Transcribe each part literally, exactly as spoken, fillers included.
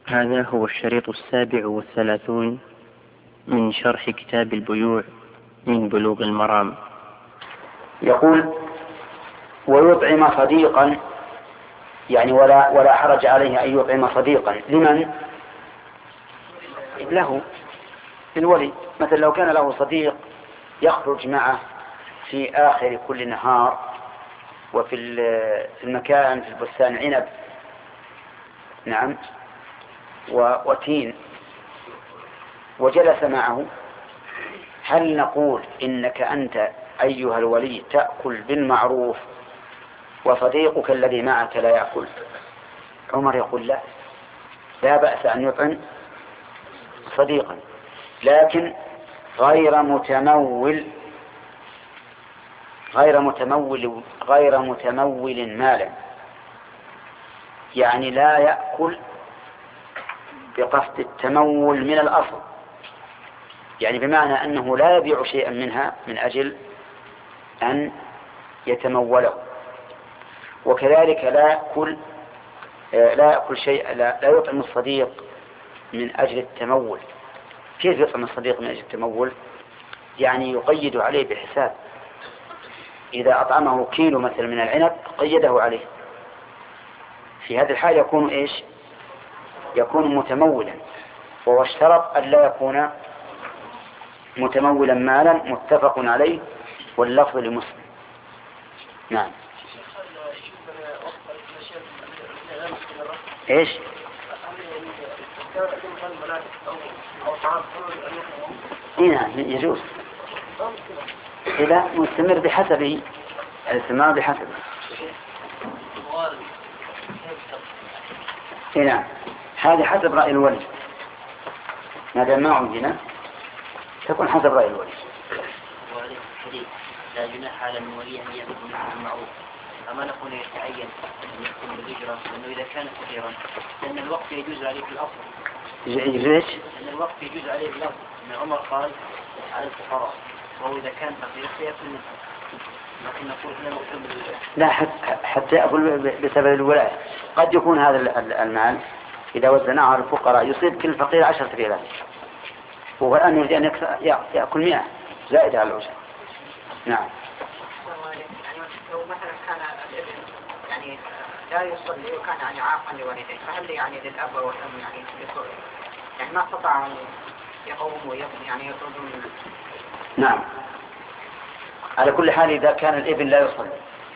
هذا هو الشريط السابع والثلاثون من شرح كتاب البيوع من بلوغ المرام. يقول: ويطعم صديقا، يعني ولا ولا حرج عليه أن يطعم صديقا. لمن؟ له، الولي. مثل لو كان له صديق يخرج معه في آخر كل نهار وفي المكان في البستان عنب، نعم، وتين، وجلس معه، هل نقول إنك أنت أيها الولي تأكل بالمعروف وصديقك الذي معك لا يأكل؟ عمر يقول: لا لا بأس أن يطعم صديقا، لكن غير متمول غير متمول غير متمول مالا، يعني لا يأكل بقصد التمول من الأصل، يعني بمعنى أنه لا يبيع شيئا منها من أجل أن يتموله. وكذلك لا يأكل لا يأكل شيء لا, لا يطعم الصديق من أجل التمول. كيف يطعم الصديق من أجل التمول؟ يعني يقيد عليه بحساب، إذا أطعمه كيلو مثل من العنب قيده عليه، في هذه الحال يكون إيش؟ يكون متمولا، وهو اشترط أن لا يكون متمولا مالا، متفق عليه واللفظ لمسلم. نعم. ايش؟ نعم يجوز، إذا مستمر بحسبه، الاستمرار بحسبه. نعم، هذا حسب رأي الولي، ما دام ما عندنا تكون حسب رأي الولي. وعليه الحديث: لا جناح على الولي أن يأخذ مثل المعروف. أما نقول يتعين أن يحكم بالهجرة، لأنه إذا كان كثيرا لأن الوقت يجوز عليه في الأصل. ليش؟ لأن الوقت يجوز عليه في الأصل، أن عمر قال على الفقراء، وهو إذا كان فقير سيأكل منه. لكن نقول هنا نقول لا، حتى أقول بسبب الولاية. قد يكون هذا المال إذا وزناه على الفقراء يصيب كل فقير عشرة ريالات، وهو الآن يريد أن يأكل مئة زائد على العشر. نعم. لو مثلا كان الابن يعني لا يصلي وكان يعني عاقا لوالديه، فهل يعني للأب والأم يعني يصلي يعني ما استطاع أن يقوم ويقوم يعني يطردون منه؟ نعم، على كل حال إذا كان الابن لا يصلي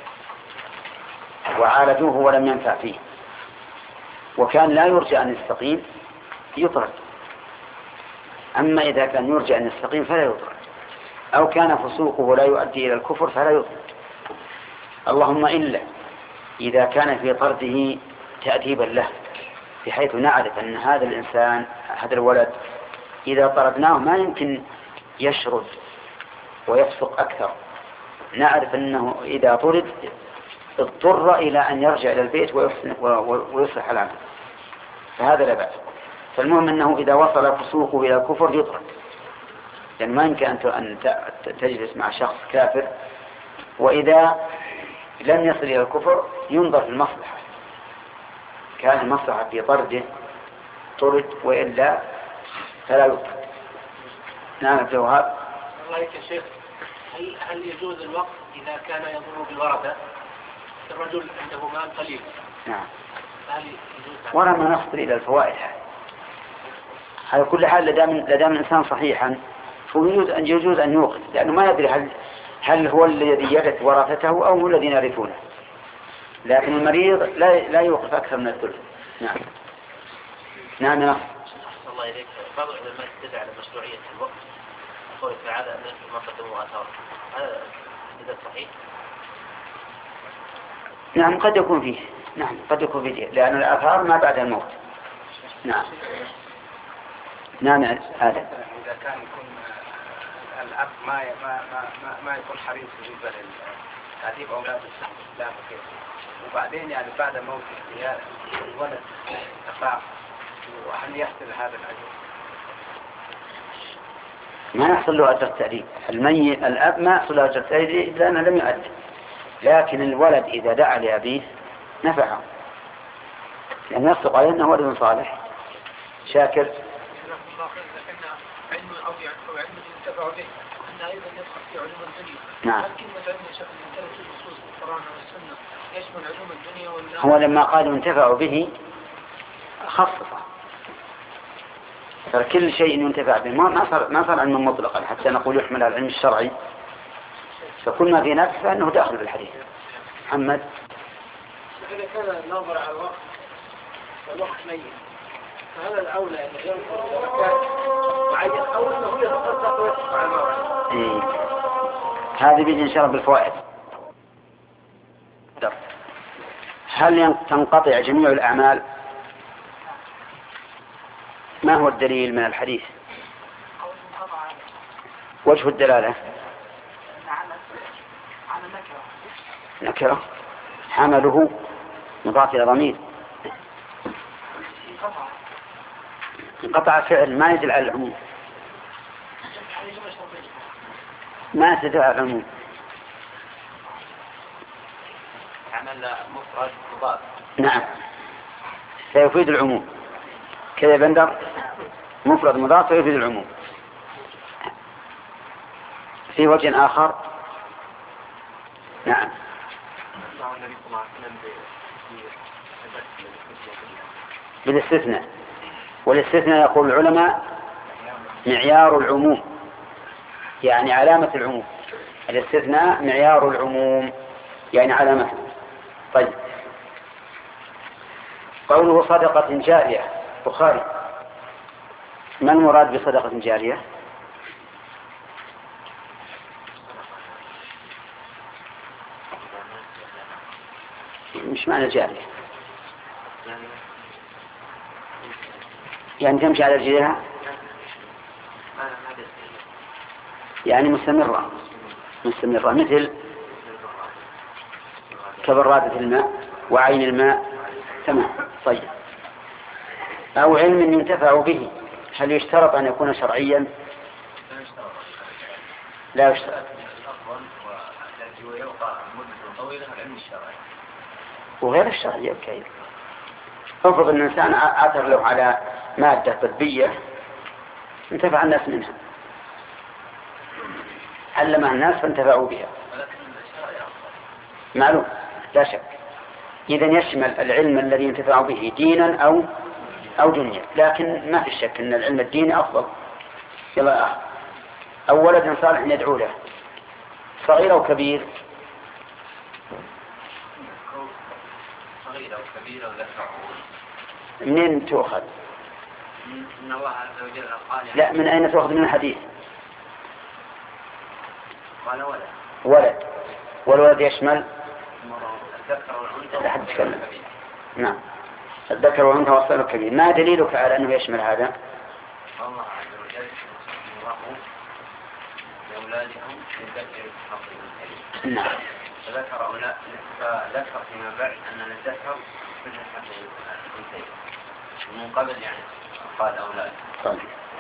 وعالجوه ولم ينفع فيه وكان لا يرجى أن يستقيم يطرد. أما إذا كان يرجى أن يستقيم فلا يطرد، أو كان فسوقه لا يؤدي إلى الكفر فلا يطرد. اللهم إلا إذا كان في طرده تأديبا له، بحيث نعرف أن هذا الإنسان هذا الولد إذا طردناه ما يمكن يشرد ويفسق أكثر، نعرف أنه إذا طرد اضطر إلى أن يرجع إلى البيت ويصلح العمل، فهذا لا بأس. فالمهم أنه إذا وصل فسوقه إلى الكفر يطرد، لأن ما يمكن أن تجلس مع شخص كافر. وإذا لم يصل إلى الكفر ينظر في المصلحة، كان المصلحة في طرده طرد، وإلا فلا يطرد. نعم الجواب. الله يا شيخ، هل, هل يجوز الوقت إذا كان يضر بالورثة؟ الرجل عنده مال قليل. نعم. هل يجوز؟ ولا ما نصل إلى الفوائد. على كل حال لدام لدام الإنسان صحيحا فيجوز أن يجوز أن يوقف، لأنه ما يدري هل هل هو الذي يرث ورثته أو هو الذين يرثونه. لكن المريض لا لا يوقف أكثر من الثلث. نعم. نعم نعم. الله إليك، بعض العلماء استدعى على مشروعية الوقت قول تعالى أن ما قدموا آثار، هذا إذا صحيح؟ نعم قد يكون فيه، نعم قد يكون فيه، لأن الآثار ما بعد الموت. نعم. نعم هذا. إذا كان يكون الأب ما ما ما ما يكون حريص بالنسبة لتأديب أولاده لا فكيف، وبعدين يعني بعد موت الولد أفاق، وهل يحصل هذا الأجر؟ ما يحصل له أجر التأديب. الميت الأب ما يحصل له أجر التأديب لأنه لم يؤدب، لكن الولد إذا دعا لأبيه نفعه، لأن يصدق عليه أنه ولد صالح. شاكر. علم أو علم ينتفع به أن أيضا يدخل في علوم الدنيا. نعم. هل كلمة علم شكل ينتفع في نصوص القرآن والسنة يشمل علوم الدنيا والله؟ هو لما قالوا ينتفع به خصصه، فكل شيء ينتفع به ما صار ما صار علما مطلقا حتى نقول يحمل على العلم الشرعي، فكل ما في نفس فإنه داخل في الحديث. محمد. إذا كان الناظر على الوقت والوقت ميت فهذا الأولى أن ينظر إلى مكان معين أو أنه يتصدق ويصف على الموعد. إيه. هذه بيجي إن شاء الله بالفوائد. هل تنقطع جميع الأعمال؟ ما هو الدليل من الحديث؟ وجه الدلالة نكرة حمله مضاف إلى ضمير، انقطع فعل ما يدل على العموم، ما يدل على العموم. عمل مفرد مضاف. نعم سيفيد العموم كذا بندر، مفرد مضاف سيفيد العموم. في وجه آخر. نعم بالاستثناء، والاستثناء يقول العلماء معيار العموم، يعني علامة العموم. الاستثناء معيار العموم يعني علامته. طيب قوله صدقة جارية. بخاري. ما المراد بصدقة جارية؟ مش معنى جارية يعني تمشي على رجلها، يعني مستمرة مستمرة مثل كبرادة الماء وعين الماء. تمام. طيب أو علم ينتفع به، هل يشترط أن يكون شرعيا؟ لا يشترط. وغير الشرعي كيف؟ افرض ان الانسان عثر له على ماده طبيه انتفع الناس منها، علمها الناس فانتفعوا بها، معلوم لا شك. اذا يشمل العلم الذي ينتفع به دينا او او دنيا، لكن ما في شك ان العلم الديني افضل. يلا او ولد صالح يدعو له، صغير او كبير؟ صغير أو كبير أو ذكر. منين تؤخذ؟ من الله عز وجل قال. لا، من أين تؤخذ من الحديث؟ قال ولد. ولد. والولد يشمل الذكر والأنثى. لا حد يتكلم. نعم الذكر والأنثى والصغير الكبير. ما دليلك على أنه يشمل هذا؟ الله عز وجل الله لأولادهم للذكر الحظ الكريم. نعم. فذكر أولاد فذكر فيما بعد أن الذكر مثل الحظ الكريم ومن قبل يعني قال أولاد. طيب.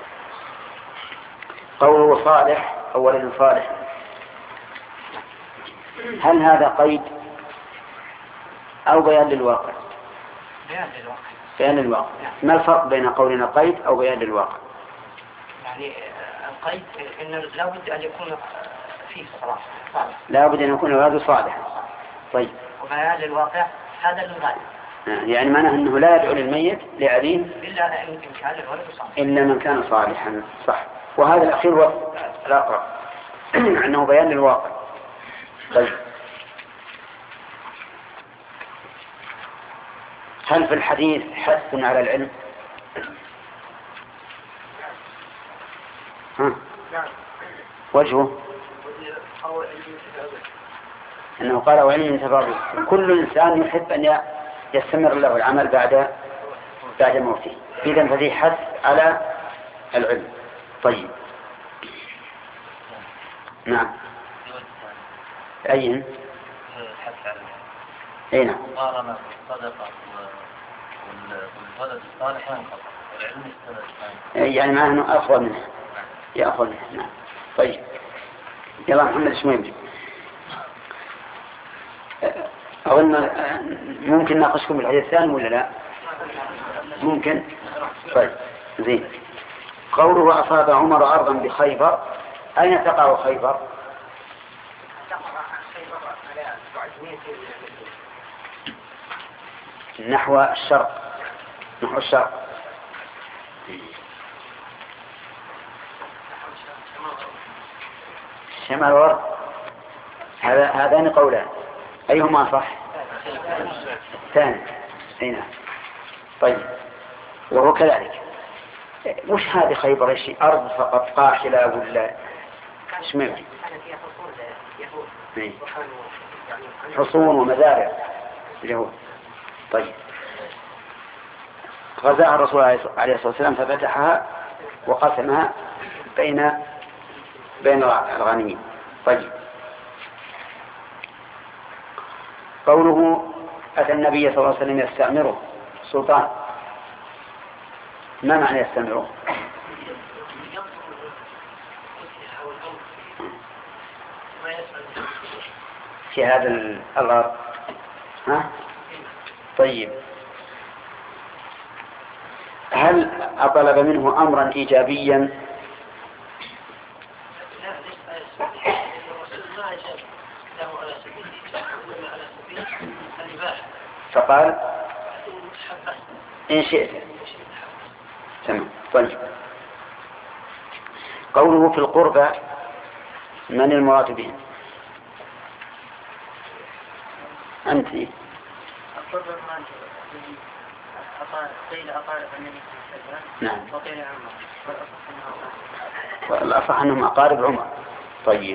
قوله صالح أو ولد صالح، هل هذا قيد أو بيان للواقع؟ بيان للواقع. بيان للواقع. ما الفرق بين قولنا قيد أو بيان للواقع؟ يعني القيد إن لا بد أن يكون فيه صلاح صالح. لا بد أن يكون الولد صالح. طيب. وبيان للواقع هذا الغالب. يعني معناه أنه لا يدعو للميت لعليم إلا إن كان الولد صالح. إلا من كان صالحا. صح. وهذا الأخير هو الأقرب أنه بيان للواقع. طيب هل في الحديث حث على العلم؟ ها؟ وجهه أنه قال وعلم ينتفع به. كل إنسان يحب أن يستمر له العمل بعد بعد موته، إذن فذي حث على العلم. طيب نعم. أين؟ أي نعم. مقارنة الصدقة والولد الصالح ينقطع والعلم يستمر. يعني معناه أنه أفضل منه يأخذ منه. نعم. طيب يلا محمد ايش مهم؟ أظن ممكن ناقشكم بالحديث الثاني ولا لا؟ ممكن. طيب زين. قوله أصاب عمر أرضا بخيبر، أين تقع خيبر؟ نحو الشرق، نحو الشرق. الشمال والغرب، هذا هذان قولان، أيهما صح؟ ثاني. هنا طيب، وهو كذلك. وش هذه خيبر؟ ايش أرض فقط قاحلة ولا ايش معنى؟ حصون ومزارع اليهود. طيب، غزاها الرسول عليه الصلاة والسلام ففتحها وقسمها بين بين الغنيمين. طيب، قوله أتى النبي صلى الله عليه وسلم يستأمره سلطان، ما معنى يستأمره؟ في هذا الأرض. ها؟ طيب، هل أطلب منه أمرا إيجابيا؟ فقال إن شئت. تمام. طيب، قوله في القربى، من المراد به؟ أنت. القربى المال قيل أقارب النبي صلى الله عليه وسلم. نعم. وقيل عمر، والأصح أنهم أقارب عمر. طيب،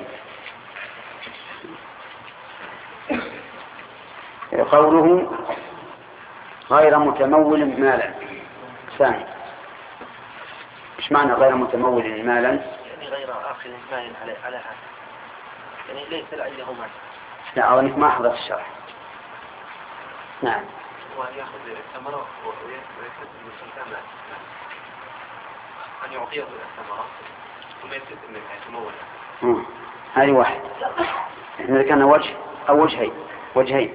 قوله غير متمول مالا، ثاني، ايش معنى غير متمول مالا؟ يعني غير آخذ مال على على هذا، يعني ليس عنده مال. لا، أظنك ما حضرت الشرح. نعم. ويأخذ الثمرة ويكتسب من السلطان، أن يعطيه الثمرة ثم يكتسب منها يتمول. هذه واحد. احنا ذكرنا وجه أو وجهين وجهين.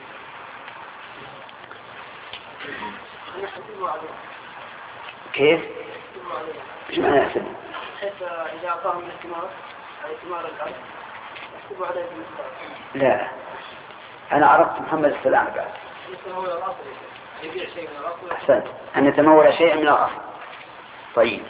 كيف؟ ايش معنى يحسب؟ حيث إذا أعطاهم من الثمار أي ثمار الأرض يحسبوا عليه بالمثال. لا، أنا عرفت محمد السلام بعد. يتمول الأصل، يبيع شيء من الأصل. أحسنت، أن يتمول شيئا من الأصل. طيب،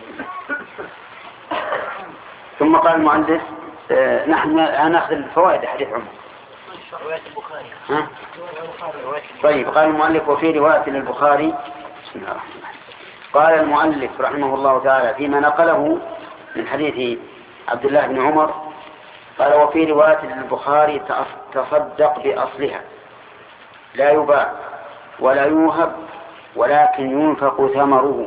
ثم قال المؤلف آه نحن نأخذ الفوائد حديث عمر. رواية البخاري. ها؟ طيب، قال المؤلف وفي رواية للبخاري. بسم الله الرحمن الرحيم. قال المؤلف رحمه الله تعالى فيما نقله من حديث عبد الله بن عمر، قال وفي رواية للبخاري تصدق بأصلها، لا يباع ولا يوهب ولكن ينفق ثمره.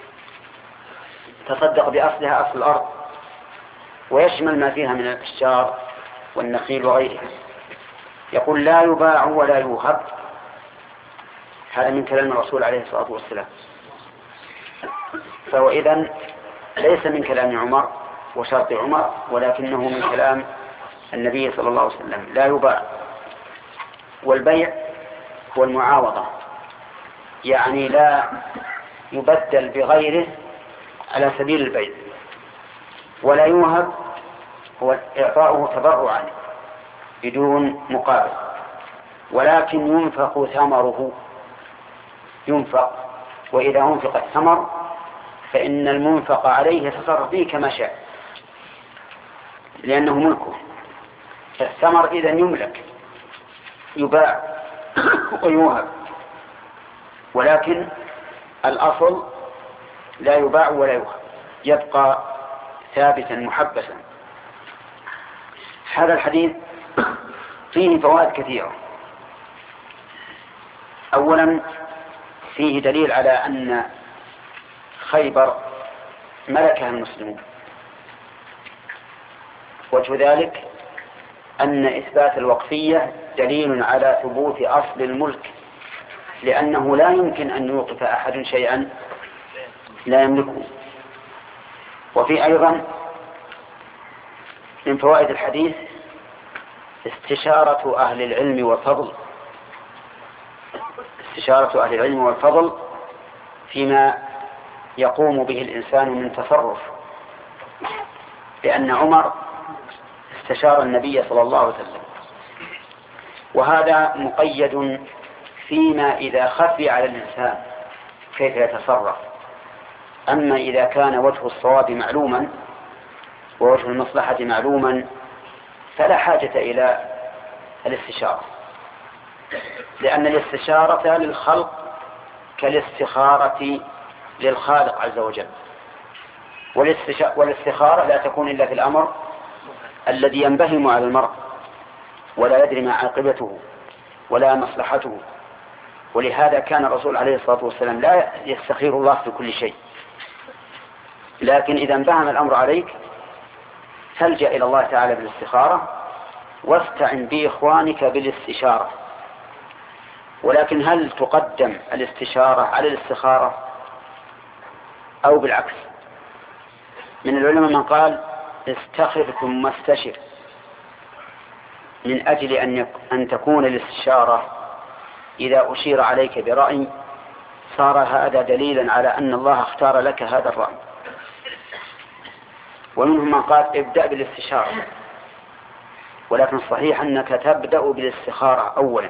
تصدق بأصلها، أصل الأرض، ويشمل ما فيها من الأشجار والنخيل وغيرها. يقول لا يباع ولا يوهب، هذا من كلام الرسول عليه الصلاة والسلام، فهو إذن ليس من كلام عمر وشرط عمر، ولكنه من كلام النبي صلى الله عليه وسلم. لا يباع، والبيع هو المعاوضة، يعني لا يبدل بغيره على سبيل البيع. ولا يوهب هو إعطاؤه تبرعا بدون مقابل، ولكن ينفق ثمره، ينفق، وإذا أنفق الثمر فإن المنفق عليه يتصرف به كما شاء، لأنه ملكه. فالثمر إذن يملك، يباع ويوهب، ولكن الأصل لا يباع ولا يوهب، يبقى ثابتا محبسا. هذا الحديث فيه فوائد كثيرة. أولا، فيه دليل على أن خيبر ملكها المسلمون. وجه ذلك أن إثبات الوقفية دليل على ثبوت أصل الملك، لأنه لا يمكن أن يوقف أحد شيئا لا يملكه. وفي أيضا من فوائد الحديث استشارة أهل العلم والفضل، استشارة أهل العلم والفضل فيما يقوم به الإنسان من تصرف، لأن عمر استشار النبي صلى الله عليه وسلم، وهذا مقيد فيما إذا خفي على الإنسان كيف يتصرف. أما إذا كان وجه الصواب معلوما ووجه المصلحة معلوما فلا حاجة إلى الاستشارة، لأن الاستشارة للخلق كالاستخارة للخالق عز وجل، والاستخارة لا تكون إلا في الأمر الذي ينبهم على المرء ولا يدري ما عاقبته ولا مصلحته. ولهذا كان الرسول عليه الصلاة والسلام لا يستخير الله في كل شيء، لكن إذا انبهم الأمر عليك فالجأ إلى الله تعالى بالاستخارة واستعن بإخوانك بالاستشارة. ولكن هل تقدم الاستشارة على الاستخارة أو بالعكس؟ من العلماء من قال استخر ثم استشر، من أجل أن أن تكون الاستشارة إذا أشير عليك برأي صار هذا دليلا على أن الله اختار لك هذا الرأي. ومنهم من قال ابدأ بالاستشارة، ولكن الصحيح أنك تبدأ بالاستخارة أولا،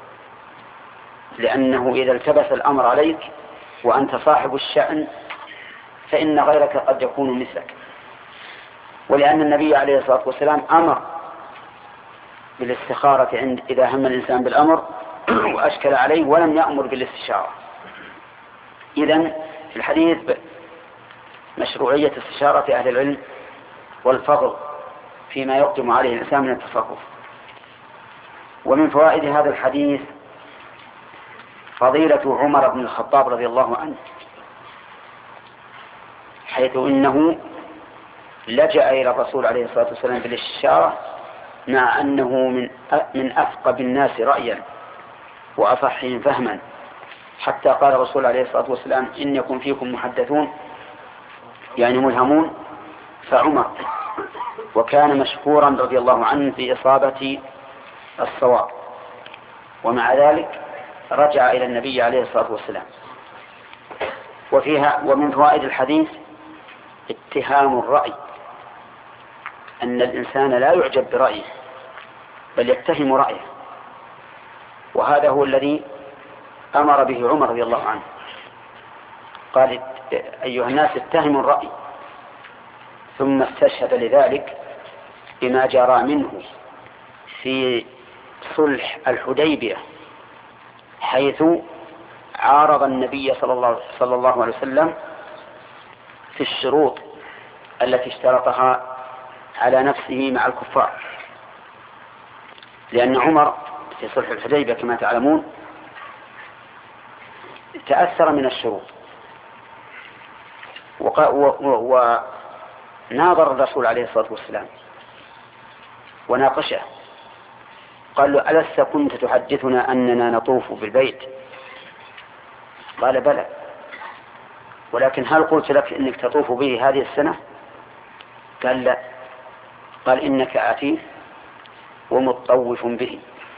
لأنه إذا التبس الأمر عليك وأنت صاحب الشأن فإن غيرك قد يكون مثلك. ولأن النبي عليه الصلاة والسلام أمر بالاستخارة عند إذا هم الإنسان بالأمر وأشكل عليه، ولم يأمر بالاستشارة. إذن في الحديث مشروعية استشارة أهل العلم والفضل فيما يقدم عليه الإنسان من التصرف. ومن فوائد هذا الحديث فضيلة عمر بن الخطاب رضي الله عنه، حيث إنه لجأ إلى الرسول عليه الصلاة والسلام بالاستشارة مع أنه من من أثقب الناس رأيا وأفحهم فهما، حتى قال الرسول عليه الصلاة والسلام إن يكن فيكم محدثون يعني ملهمون فعمر، وكان مشكورا رضي الله عنه في إصابة الصواب، ومع ذلك رجع إلى النبي عليه الصلاة والسلام. وفيها ومن فوائد الحديث اتهام الرأي، أن الإنسان لا يعجب برأيه بل يتهم رأيه، وهذا هو الذي أمر به عمر رضي الله عنه، قال أيها الناس اتهموا الرأي، ثم استشهد لذلك بما جرى منه في صلح الحديبية، حيث عارض النبي صلى الله, صلى الله عليه وسلم في الشروط التي اشترطها على نفسه مع الكفار، لأن عمر في صلح الحديبية كما تعلمون تأثر من الشروط، وناظر الرسول عليه الصلاة والسلام وناقشه، قال له ألست كنت تحدثنا أننا نطوف بالبيت؟ قال بلى، ولكن هل قلت لك إنك تطوف به هذه السنة؟ قال لا، قال إنك آتيه ومطوف به.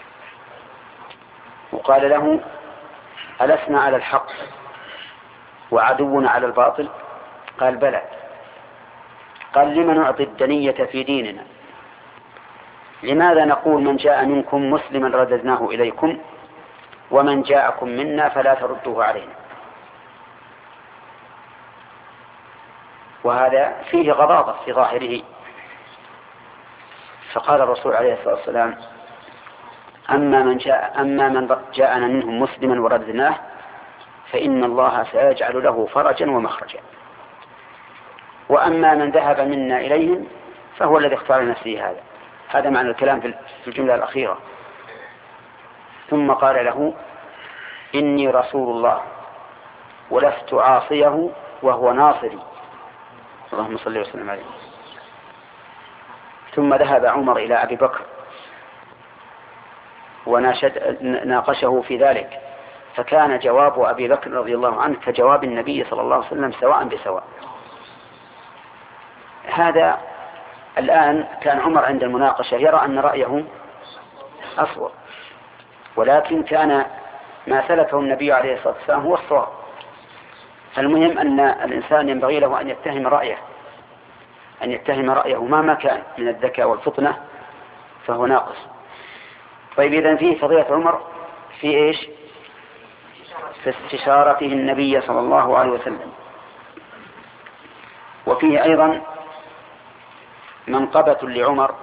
وقال له ألسنا على الحق وعدونا على الباطل؟ قال بلى. قال لما نعطي الدنية في ديننا؟ لماذا نقول من جاء منكم مسلما رددناه إليكم ومن جاءكم منا فلا تردوه علينا؟ وهذا فيه غضاضة في ظاهره. فقال الرسول عليه الصلاة والسلام أما من جاء أما من جاءنا منهم مسلما ورددناه فإن الله سيجعل له فرجا ومخرجا، وأما من ذهب منا إليهم فهو الذي اختار نفسه هذا. هذا معنى الكلام في الجملة الأخيرة. ثم قال له إني رسول الله ولست عاصيه وهو ناصري، اللهم صل وسلم عليه. ثم ذهب عمر إلى أبي بكر وناقشه في ذلك، فكان جواب أبي بكر رضي الله عنه كجواب النبي صلى الله عليه وسلم سواء بسواء. هذا الآن كان عمر عند المناقشة يرى أن رأيه أصوب، ولكن كان ما سلكه النبي عليه الصلاة والسلام هو الصواب، فالمهم أن الإنسان ينبغي له أن يتهم رأيه أن يتهم رأيه مهما كان من الذكاء والفطنة فهو ناقص. طيب إذن فيه فضيلة عمر في إيش؟ في استشارته النبي صلى الله عليه وسلم. وفيه أيضا منقبة لعمر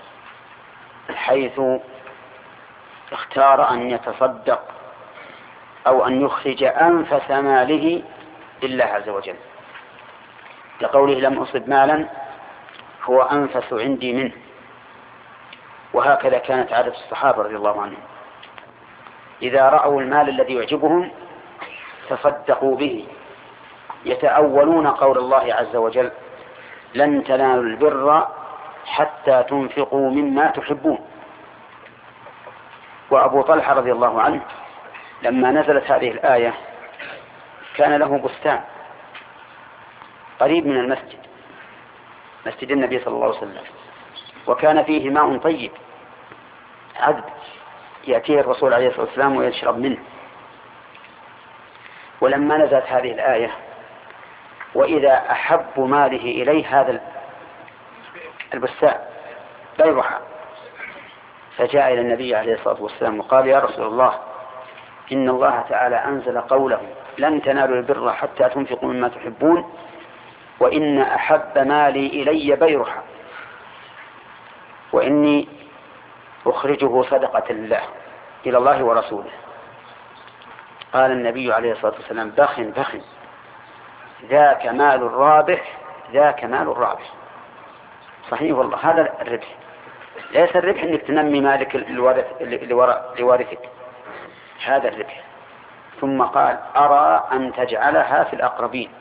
حيث اختار أن يتصدق أو أن يخرج أنفس ماله لله عز وجل، لقوله لم أصب مالا هو أنفس عندي منه. وهكذا كانت عادة الصحابة رضي الله عنهم، إذا رأوا المال الذي يعجبهم تصدقوا به، يتأولون قول الله عز وجل لن تنالوا البر حتى تنفقوا مما تحبون. وأبو طلحة رضي الله عنه لما نزلت هذه الآية كان له بستان قريب من المسجد، مسجد النبي صلى الله عليه وسلم، وكان فيه ماء طيب عذب يأتيه الرسول عليه الصلاة والسلام ويشرب منه. ولما نزلت هذه الآية وإذا أحب ماله إليه هذا البستان بيرها، فجاء إلى النبي عليه الصلاة والسلام وقال يا رسول الله إن الله تعالى أنزل قوله لن تنالوا البر حتى تنفقوا مما تحبون، وإن أحب مالي إلي بيرها، وإني أخرجه صدقة لله إلى الله ورسوله. قال النبي عليه الصلاة والسلام بخ بخ ذاك مال الرابح ذاك مال الرابح. صحيح والله، هذا الربح، ليس الربح أنك تنمي مالك لوارثك، هذا الربح. ثم قال أرى أن تجعلها في الأقربين،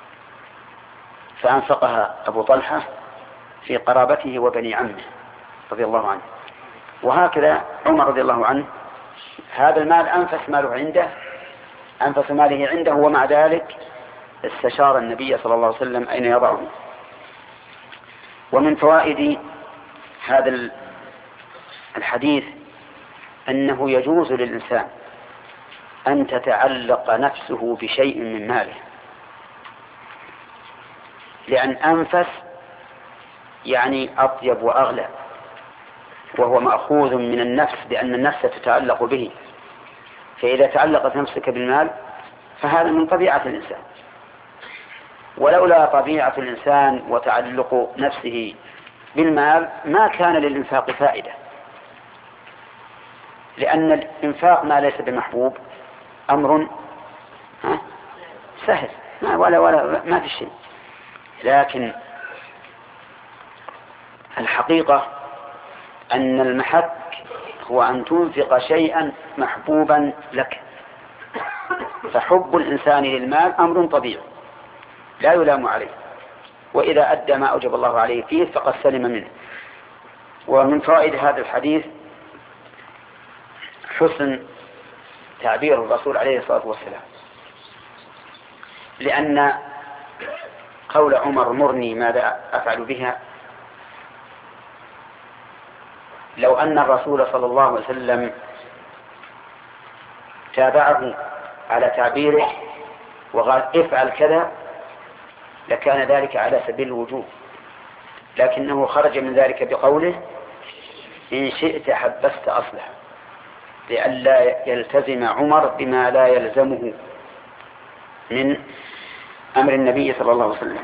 فأنفقها أبو طلحة في قرابته وبني عمه رضي الله عنه. وهكذا عمر رضي الله عنه هذا المال أنفس ماله عنده أنفس ماله عنده ومع ذلك استشار النبي صلى الله عليه وسلم أين يضعه. ومن فوائد هذا الحديث أنه يجوز للإنسان أن تتعلق نفسه بشيء من ماله، لأن أنفس يعني أطيب وأغلى، وهو مأخوذ من النفس لأن النفس تتعلق به. فإذا تعلقت نفسك بالمال فهذا من طبيعة الإنسان، ولولا طبيعة الإنسان وتعلق نفسه بالمال ما كان للإنفاق فائدة، لأن الإنفاق ما ليس بمحبوب أمر سهل ما ولا ولا ما في شيء. لكن الحقيقة أن المحك هو أن تنفق شيئا محبوبا لك، فحب الإنسان للمال أمر طبيعي لا يلام عليه، وإذا أدى ما أوجب الله عليه فيه فقد سلم منه. ومن فوائد هذا الحديث حسن تعبير الرسول عليه الصلاة والسلام، لأن قول عمر مرني ماذا أفعل بها، لو أن الرسول صلى الله عليه وسلم تابعه على تعبيره وقال افعل كذا لكان ذلك على سبيل الوجوب، لكنه خرج من ذلك بقوله إن شئت حبست أصلح، لئلا يلتزم عمر بما لا يلزمه من أمر النبي صلى الله عليه وسلم.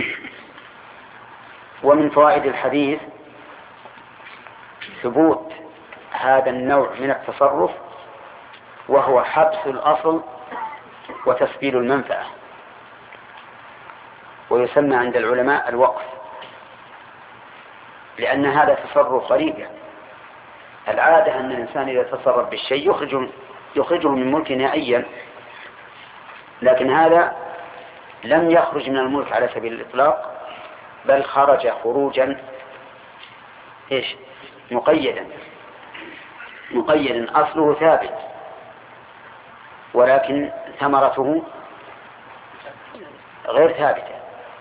ومن فوائد الحديث ثبوت هذا النوع من التصرف، وهو حبس الأصل وتسبيل المنفعة، ويسمى عند العلماء الوقف، لأن هذا تصرف غريب. يعني العادة أن الإنسان إذا تصرف بالشيء يخرجه, يخرجه من ملك نهائيا، لكن هذا لم يخرج من الملك على سبيل الإطلاق، بل خرج خروجا إيش مقيدا مقيدا أصله ثابت، ولكن ثمرته غير ثابتة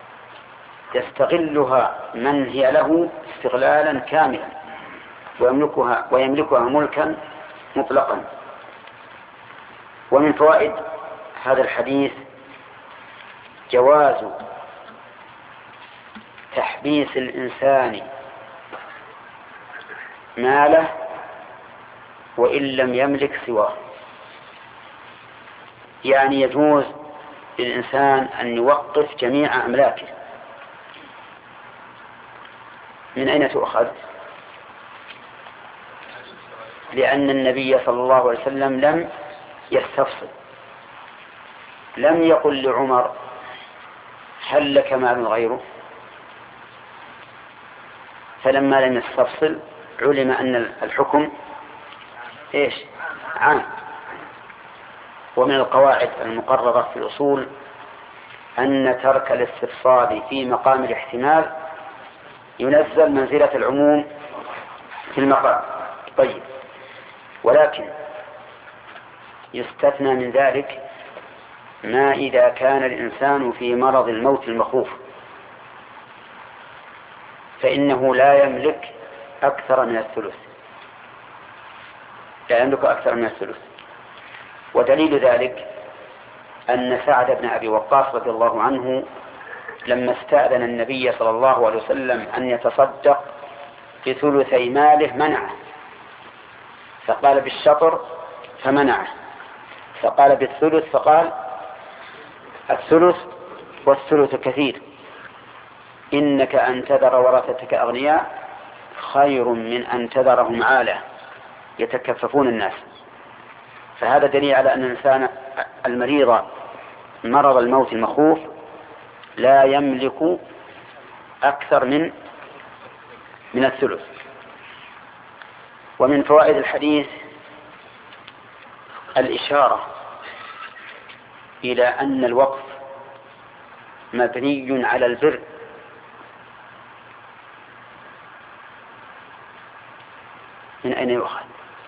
يستغلها من هي له استغلالا كاملا ويملكها, ويملكها ملكا مطلقا. ومن فوائد هذا الحديث جواز تحبيس الإنسان ماله وإن لم يملك سواه، يعني يجوز للإنسان أن يوقف جميع أملاكه. من أين تؤخذ؟ لأن النبي صلى الله عليه وسلم لم يستفصل، لم يقل لعمر هل لك مال غيره، فلما لم يستفصل علم أن الحكم إيش؟ عام. ومن القواعد المقررة في الأصول أن ترك الاستفصال في مقام الاحتمال ينزل منزلة العموم في المقام. طيب، ولكن يستثنى من ذلك ما إذا كان الإنسان في مرض الموت المخوف، فإنه لا يملك أكثر من الثلث، لا يملك أكثر من الثلث. ودليل ذلك أن سعد بن أبي وقاص رضي الله عنه لما استأذن النبي صلى الله عليه وسلم أن يتصدق بثلثي ماله منعه، فقال بالشطر فمنعه، فقال بالثلث فقال الثلث والثلث كثير، إنك أن تذر ورثتك أغنياء خير من أن تذرهم عالة يتكففون الناس. فهذا دليل على أن الإنسان المريض مرض الموت المخوف لا يملك أكثر من من الثلث. ومن فوائد الحديث الإشارة إلى أن الوقف مبني على البر، من أين يؤخذ؟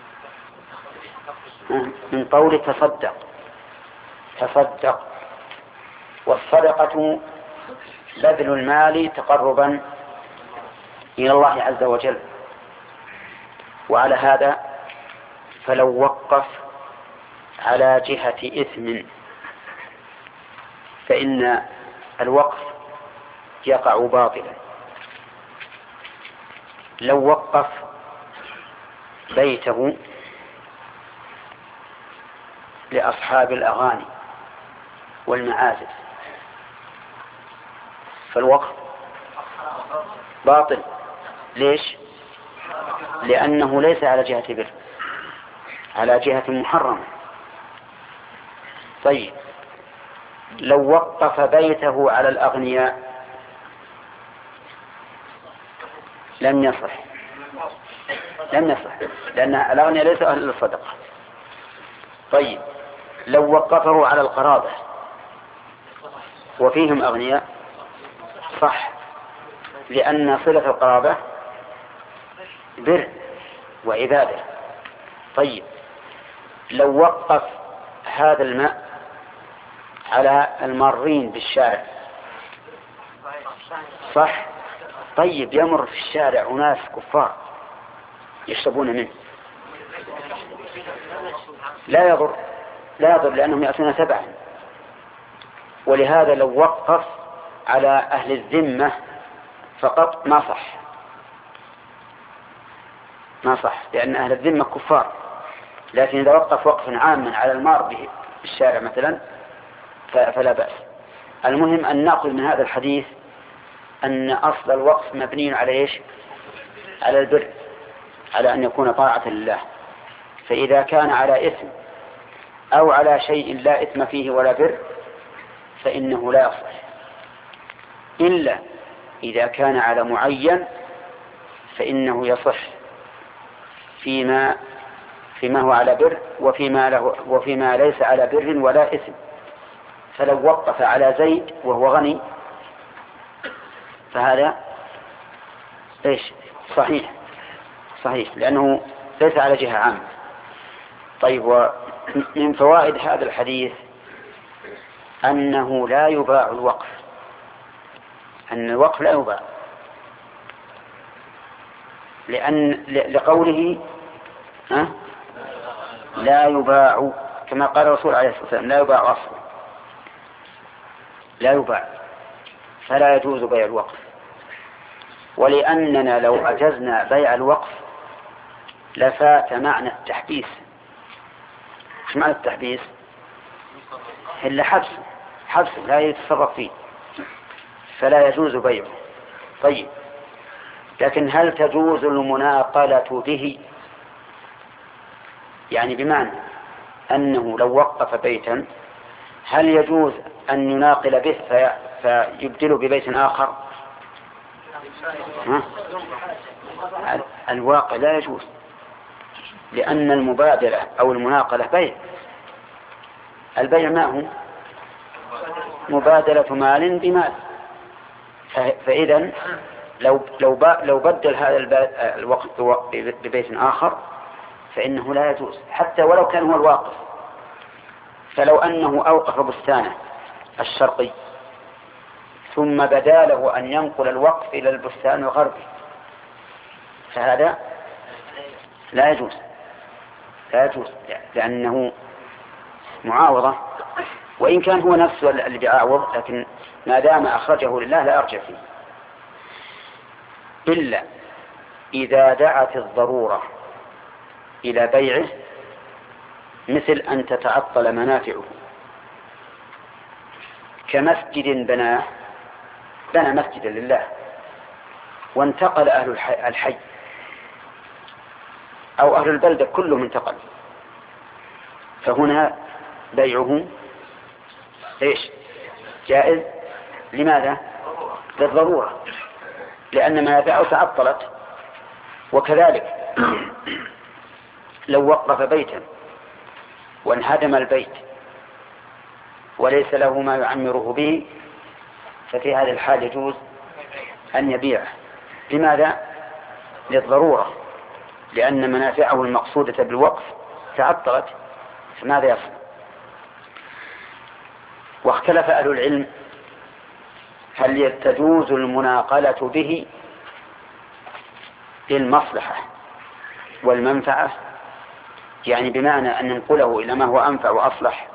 من قول تصدق، تصدق، والصدقة بذل المال تقربا إلى الله عز وجل. وعلى هذا فلو وقف على جهة إثم فإن الوقف يقع باطلا. لو وقف بيته لأصحاب الأغاني والمعازف فالوقف باطل. ليش؟ لأنه ليس على جهة بر، على جهة محرمة. طيب، لو وقف بيته على الأغنياء لم يصح، لم يصح، لأن الأغنياء ليسوا أهل الصدقة. طيب، لو وقفه على القرابة وفيهم أغنياء صح، لأن صلة القرابة بر وعبادة. طيب، لو وقف هذا الماء على المارين بالشارع صح. طيب، يمر في الشارع أناس كفار يشربون منه، لا يضر، لا يضر لأنهم يأتون تبعا. ولهذا لو وقف على أهل الذمة فقط ما صح، ما صح، لأن أهل الذمة كفار. لكن إذا وقف وقفا عاما على المار به الشارع مثلا فلا بأس. المهم أن نأخذ من هذا الحديث أن أصل الوقف مبني على إيش؟ على البر، على أن يكون طاعة لله. فإذا كان على إثم أو على شيء لا إثم فيه ولا بر فإنه لا يصح، إلا إذا كان على معين فإنه يصح فيما فيما هو على بر وفيما له وفيما ليس على بر ولا إثم. فلو وقف على زيد وهو غني فهذا إيش؟ صحيح، صحيح، لأنه ليس على جهة عامة. طيب، ومن فوائد هذا الحديث أنه لا يباع الوقف، أن الوقف لا يباع، لأن لقوله أه؟ لا يباع، كما قال الرسول عليه الصلاة والسلام لا يباع أصلا، لا يباع، فلا يجوز بيع الوقف. ولأننا لو أجزنا بيع الوقف لفات معنى التحبيس. مش معنى التحبيس إلا حبس، حبس لا يتصرف فيه، فلا يجوز بيعه. طيب، لكن هل تجوز المناقلة به؟ يعني بمعنى أنه لو وقف بيتا هل يجوز أن يناقل به في فيبدله ببيت آخر؟ ها؟ الواقع لا يجوز، لأن المبادلة أو المناقلة بيع. البيع ما هو؟ مبادلة مال بمال. فإذا لو لو لو بدل هذا الوقت ببيت آخر فإنه لا يجوز، حتى ولو كان هو الواقف. فلو أنه أوقف بستانه الشرقي ثم بدا له أن ينقل الوقف إلى البستان الغربي فهذا لا يجوز، لا يجوز لأنه معاوضة، وإن كان هو نفسه اللي بيعاوض، لكن ما دام أخرجه لله لا أرجع فيه، إلا إذا دعت الضرورة إلى بيعه، مثل أن تتعطل منافعه كمسجد بناه، بنى مسجدا لله وانتقل أهل الحي أو أهل البلدة كلهم انتقل، فهنا بيعه إيش؟ جائز. لماذا؟ للضرورة، لأن منافعه تعطلت. وكذلك لو وقف بيتا وانهدم البيت وليس له ما يعمره به ففي هذه الحال يجوز أن يبيعه. لماذا؟ للضرورة، لأن منافعه المقصودة بالوقف تعطلت، فماذا يفعل؟ واختلف أهل العلم هل تجوز المناقلة به للمصلحة والمنفعة، يعني بمعنى أن ننقله إلى ما هو أنفع وأصلح.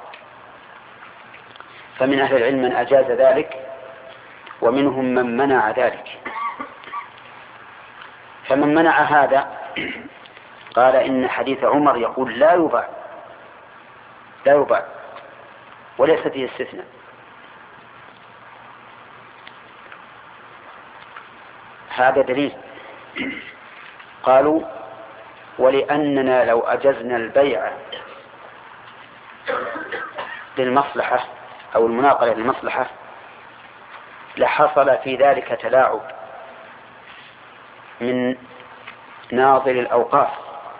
فمن أهل العلم من أجاز ذلك ومنهم من منع ذلك. فمن منع هذا قال إن حديث عمر يقول لا يباع، لا يباع وليس فيه استثناء. هذا دليل. قالوا ولأننا لو أجزنا البيع للمصلحة أو المناقلة للمصلحة لحصل في ذلك تلاعب من ناظر الأوقاف،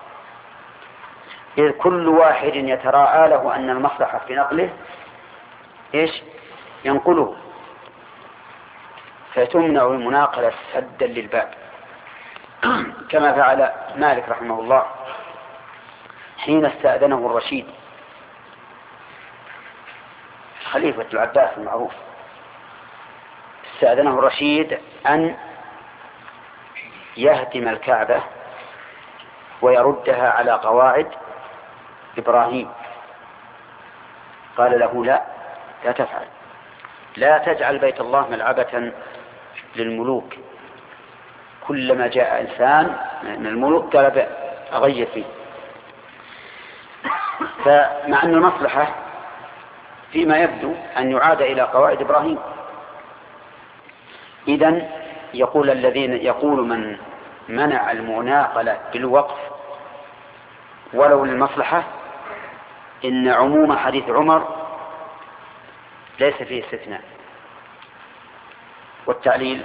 إذ كل واحد يتراءى له أن المصلحة في نقله إيش؟ ينقله، فتمنع المناقلة سدا للباب، كما فعل مالك رحمه الله حين استأذنه الرشيد خليفة العباس المعروف. استأذنه الرشيد أن يهدم الكعبة ويردها على قواعد إبراهيم. قال له لا، لا تفعل، لا تجعل بيت الله ملعبة للملوك. كلما جاء إنسان من الملوك قال أغير فيه. فمع أن المصلحة فيما يبدو أن يعاد إلى قواعد إبراهيم. إذن يقول الذين يقول من منع المناقلة بالوقف ولو للمصلحة إن عموم حديث عمر ليس فيه استثناء. والتعليل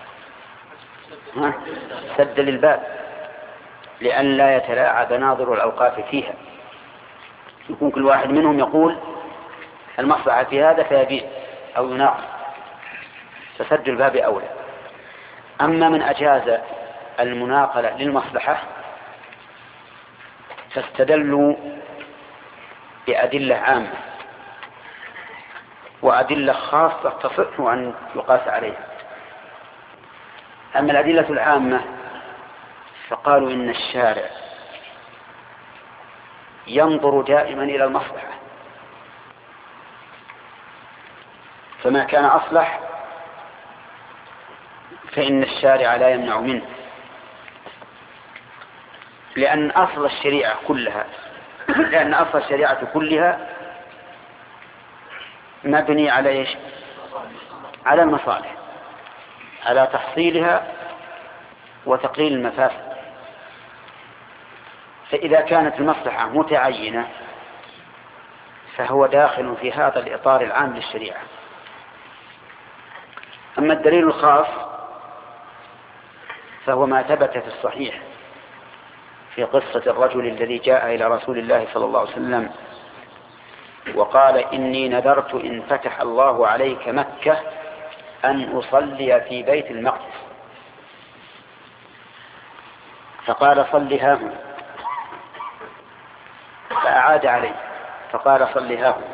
سد للباب لأن لا يتلاعب ناظر الأوقاف فيها، يكون كل واحد منهم يقول المصلحة في هذا فيبيع أو يناقض، فسد الباب أولى. أما من أجاز المناقلة للمصلحة فاستدلوا بأدلة عامة وأدلة خاصة تصح أن يقاس عليها. أما الأدلة العامة فقالوا إن الشارع ينظر دائما إلى المصلحة، فما كان أصلح فإن الشارع لا يمنع منه، لأن أصل الشريعة كلها لأن أصل الشريعة كلها مبني على إيش؟ على المصالح، على تحصيلها وتقليل المفاسد. فإذا كانت المصلحة متعينة فهو داخل في هذا الإطار العام للشريعة. أما الدليل الخاص فهو ما ثبت في الصحيح في قصة الرجل الذي جاء إلى رسول الله صلى الله عليه وسلم وقال: إني نذرت إن فتح الله عليك مكة أن أصلي في بيت المقدس. فقال: صلها هنا. فأعاد عليه فقال: صلها هنا.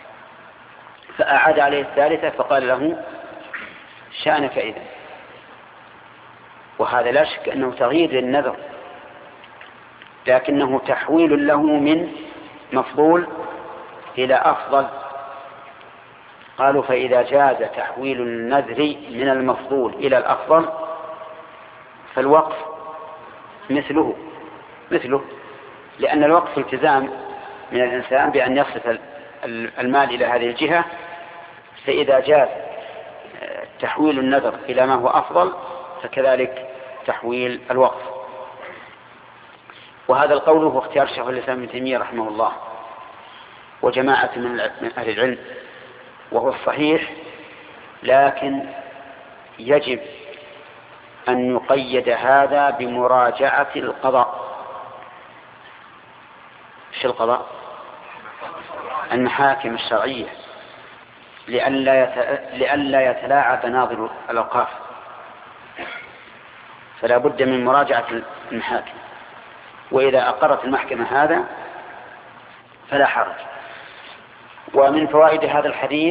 فأعاد عليه الثالثة فقال له: شأنك إذن. وهذا لا شك أنه تغيير للنذر، لكنه تحويل له من مفضول إلى أفضل. قالوا: فإذا جاز تحويل النذر من المفضول إلى الأفضل فالوقف مثله مثله لأن الوقف التزام من الإنسان بأن يصرف المال إلى هذه الجهة، فإذا جاز تحويل النذر إلى ما هو أفضل فكذلك تحويل الوقف. وهذا القول هو اختيار شيخ الإسلام ابن تيمية رحمه الله وجماعة من أهل العلم، وهو الصحيح، لكن يجب أن يقيد هذا بمراجعة القضاء. ايش القضاء؟ المحاكم الشرعية، لئلا يتلاعب ناظر الأوقاف، فلا بد من مراجعة المحاكم. وإذا أقرت المحكمة هذا فلا حرج. ومن فوائد هذا الحديث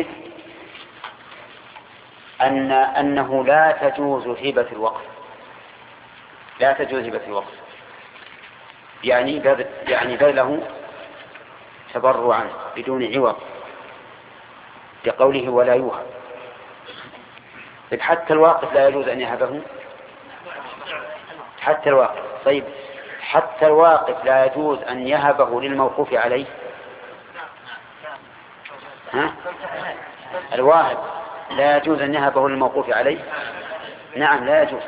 أن أنه لا تجوز هبة الوقف لا تجوز هبة الوقف يعني بذل يعني بذله تبرعا بدون عوض، لقوله: ولا يوهب. حتى الواقف لا يجوز أن يهبه، حتى الواقف. طيب، حتى الواقف لا يجوز أن يهبه للموقوف عليه. ها؟ الواهب لا يجوز أن يهبه للموقوف عليه. نعم، لا يجوز،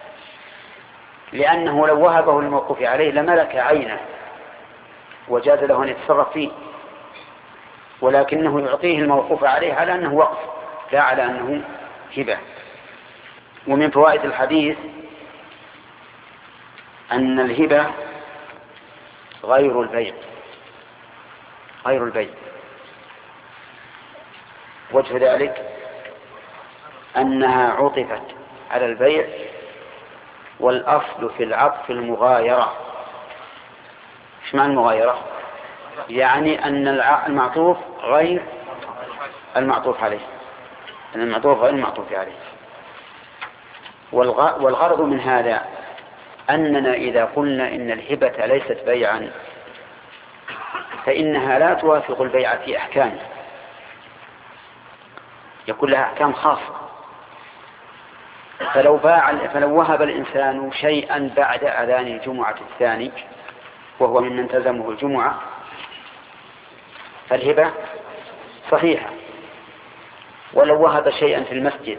لأنه لو وهبه للموقوف عليه لملك عينه وجاز له أن يتصرف فيه، ولكنه يعطيه الموقوف عليه على أنه وقف لا على أنه هبة. ومن فوائد الحديث أن الهبة غير البيع غير البيع وجه ذلك أنها عطفت على البيع، والأصل في العطف المغايرة. ايش معنى المغايرة؟ يعني أن المعطوف غير المعطوف عليه أن المعطوف غير المعطوف عليه. والغرض من هذا أننا إذا قلنا إن الهبة ليست بيعا فإنها لا توافق البيع في أحكامه، يكون لها أحكام خاصة. فلو باع فلو وهب الإنسان شيئا بعد أذان الجمعة الثاني وهو ممن تلزمه الجمعة فالهبة صحيحة، ولو وهب شيئا في المسجد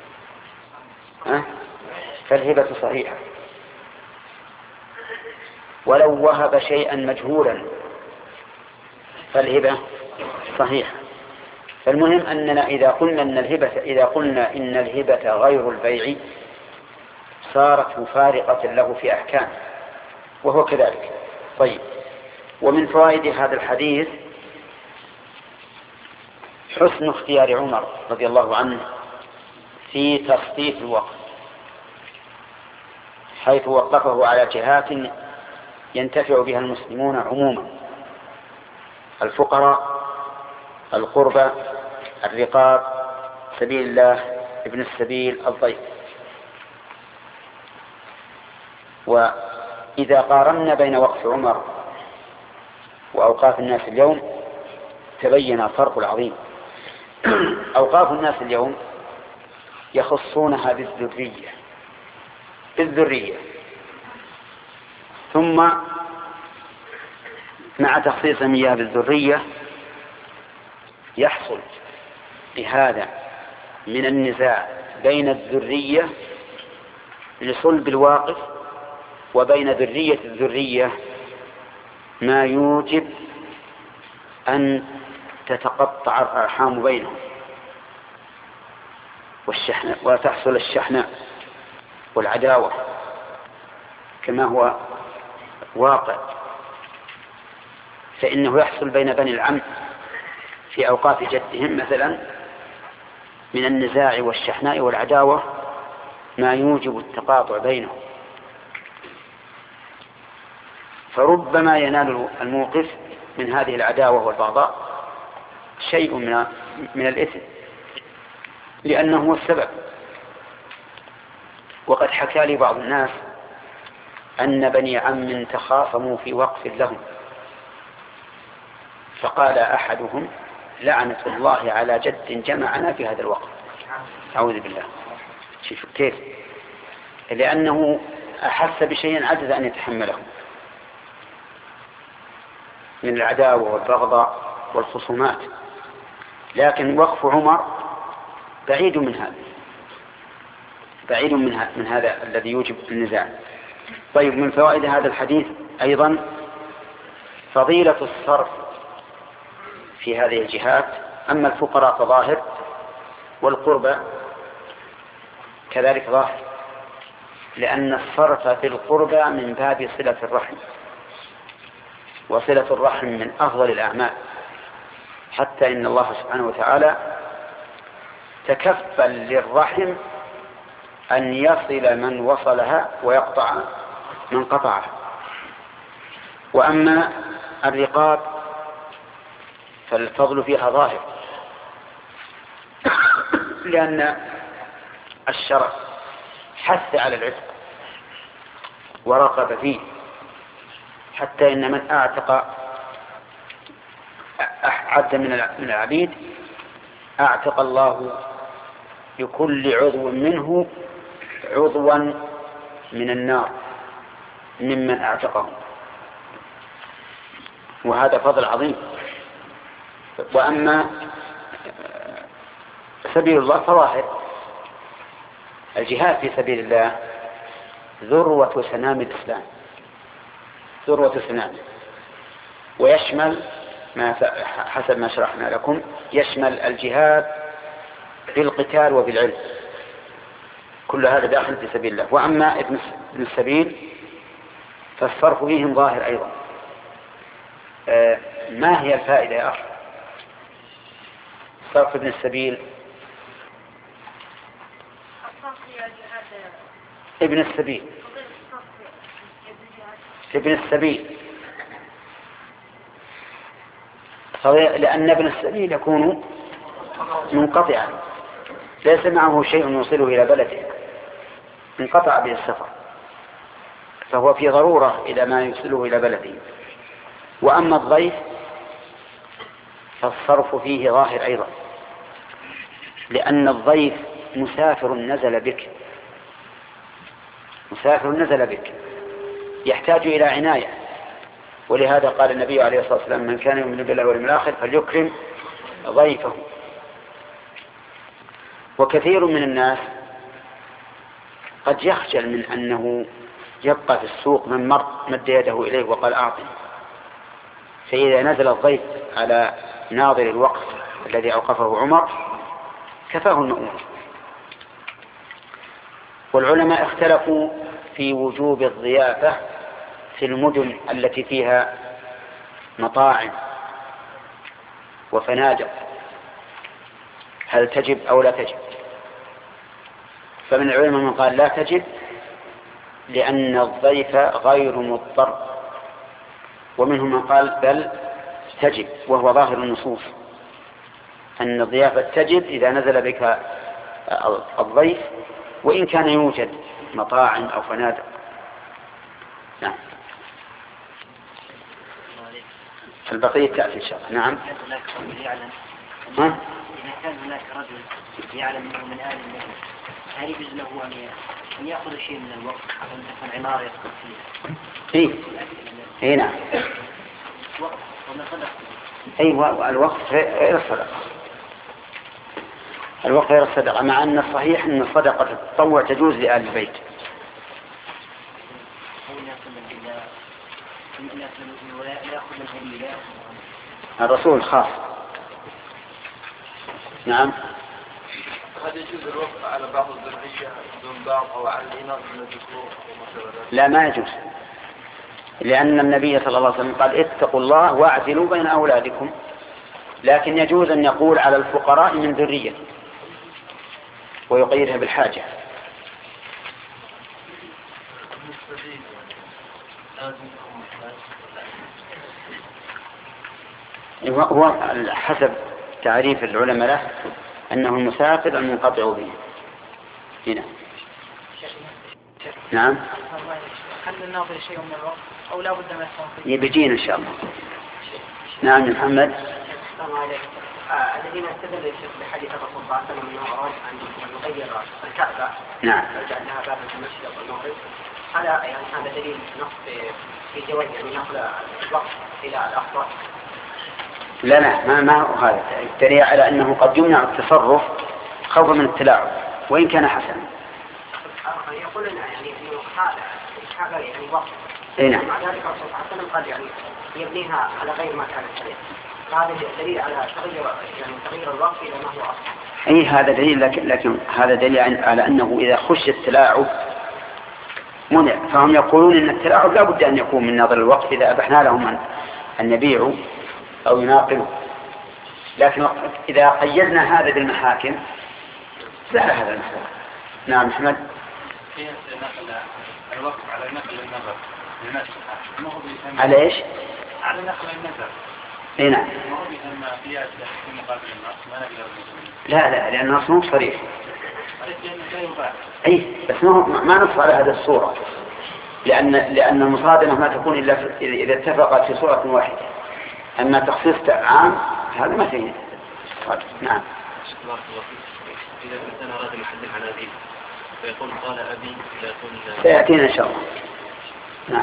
فالهبة صحيحة، ولو وهب شيئا مجهولا فالهبة صحيحة. فالمهم أننا إذا قلنا إن الهبة إذا قلنا إن الهبة غير البيع صارت مفارقة له في أحكام، وهو كذلك. طيب، ومن فوائد هذا الحديث حسن اختيار عمر رضي الله عنه في تخطيط الوقت، حيث وقفه على جهات ينتفع بها المسلمون عموما: الفقراء، القربى، الرقاب، سبيل الله، ابن السبيل، الضيف. وإذا قارنا بين وقف عمر وأوقاف الناس اليوم تبين الفرق العظيم. أوقاف الناس اليوم يخصونها بالذرية بالذرية ثم مع تخصيصهم إياها بالذرية يحصل بهذا من النزاع بين الذرية لصلب الواقف وبين ذرية الذرية ما يوجب أن تتقطع الأرحام بينهم والشحناء وتحصل الشحناء والعداوة كما هو واقع. فإنه يحصل بين بني العم في أوقاف جدهم مثلا من النزاع والشحناء والعداوة ما يوجب التقاطع بينهم، فربما ينال الموقف من هذه العداوة والبغضاء شيء من من الإثم لأنه هو السبب. وقد حكى لي بعض الناس أن بني عم تخاصموا في وقف لهم، فقال أحدهم لعنة الله على جد جمعنا في هذا الوقت. أعوذ بالله. شوف كيف، لأنه أحس بشيء عجز أن يتحمله من العداوة والبغضاء والخصومات، لكن وقف عمر بعيد من هذا بعيد من, من هذا الذي يوجب النزاع. طيب، من فوائد هذا الحديث أيضا فضيلة الصرف في هذه الجهات. أما الفقراء فظاهر والقربى كذلك ظاهر، لأن الصرف في القربى من باب صلة الرحم، وصلة الرحم من أفضل الأعمال، حتى إن الله سبحانه وتعالى تكفل للرحم أن يصل من وصلها ويقطع من قطعها. وأما الرقاب فالفضل فيها ظاهر، لأن الشرع حث على العتق ورغب فيه، حتى إن من أعتق عبدا من العبيد أعتق الله بكل عضو منه عضوا من النار ممن أعتقه، وهذا فضل عظيم. وأما سبيل الله فظاهر، الجهاد في سبيل الله ذروة سنام الإسلام، ذروة سنام، ويشمل ما حسب ما شرحنا لكم، يشمل الجهاد بالقتال وبالعلم، كل هذا داخل في سبيل الله. وأما ابن السبيل فالصرف فيهم ظاهر أيضا. آه ما هي الفائدة يا أخي صرف ابن السبيل؟ ابن السبيل ابن السبيل لأن ابن السبيل يكون منقطعا، ليس معه شيء يوصله إلى بلده، انقطع به السفر، فهو في ضرورة إلى ما يوصله إلى بلده. وأما الضيف فالصرف فيه ظاهر أيضا، لأن الضيف مسافر نزل بك مسافر نزل بك يحتاج إلى عناية، ولهذا قال النبي عليه الصلاة والسلام من كان يؤمن بالله واليوم الآخر فليكرم ضيفه. وكثير من الناس قد يخجل من أنه يبقى في السوق من مر مد يده إليه وقال أعطي، فإذا نزل الضيف على ناظر الوقف الذي أوقفه عمر كفاه المأمور. والعلماء اختلفوا في وجوب الضيافة في المدن التي فيها مطاعم وفنادق، هل تجب أو لا تجب؟ فمن العلماء من قال لا تجب لأن الضيف غير مضطر، ومنهم من قال بل تجب، وهو ظاهر النصوص أن الضيافة تجب إذا نزل بك الضيف وإن كان يوجد مطاعم أو فنادق. نعم، البقية تأتي إن شاء الله. نعم. ها؟ إذا كان هناك رجل يعلم أنه من آل النبي هل يجوز له أن أن يأخذ شيء من الوقت أن تكون عمارة يسقط فيها؟ إيه إيه نعم. وقت وما صدق. أيوة الوقت غير الصدقة. الوقت غير الصدقة، مع أن الصحيح أن الصدقة التطوع تجوز لآل البيت. الرسول خاص. نعم. هل يجوز الوقف على بعض الذرية دون بعض أو على الإناث من الذكور؟ لا ما يجوز، لأن النبي صلى الله عليه وسلم قال اتقوا الله واعدلوا بين أولادكم، لكن يجوز أن يقول على الفقراء من ذرية ويقيدها بالحاجة. هو حسب تعريف العلماء له أنه المسافر المنقطع به. هنا نعم. هل للناظر شيء من الوقت أو لا بد من التنفيذ؟ يبجين إن شاء الله. نعم يا محمد. السلام عليكم. الذين استدلوا بحديث الرسول صلى الله عليه وسلم أنه أراد أن يغير الكعبة نعم وجعلها بابا في المسجد والمغرب، هذا يعني هذا دليل نص في جواز يعني نقل الوقت إلى الأخطر؟ لا لا ما ما هو هذا الدليل على أنه قد يمنع التصرف خوفا من التلاعب وإن كان حسنا. يقول لنا يعني أنه هذا هذا يعني وقت. نعم. مع ذلك الرسول صلى الله عليه وسلم قال يعني يبنيها على غير ما كانت عليه. هذا دليل على تغيير يعني تغيير الوقت إلى ما هو أصل. أي هذا دليل، لكن, لكن هذا دليل على أنه إذا خش التلاعب منع. فهم يقولون أن التلاعب لا بد أن يكون من نظر الوقت إذا أبحنا لهم أن يبيعوا أو يناقلوا، لكن إذا قيدنا هذا بالمحاكم زال هذا المسألة. نعم محمد. في نقل الوقت على نقل النظر على إيش؟ على نقل النظر. اي نعم. لا لا لأن النص مو صريح. اي بس ما نص على هذه الصورة، لأن لأن المصادمة ما تكون إلا إذا اتفقت في صورة واحدة. أما تخصيص عام هذا ما فيه. نعم. إذا كنت أراد يحدث عن أبيه فيقول قال أبي يقول سيأتينا إن شاء الله. نعم.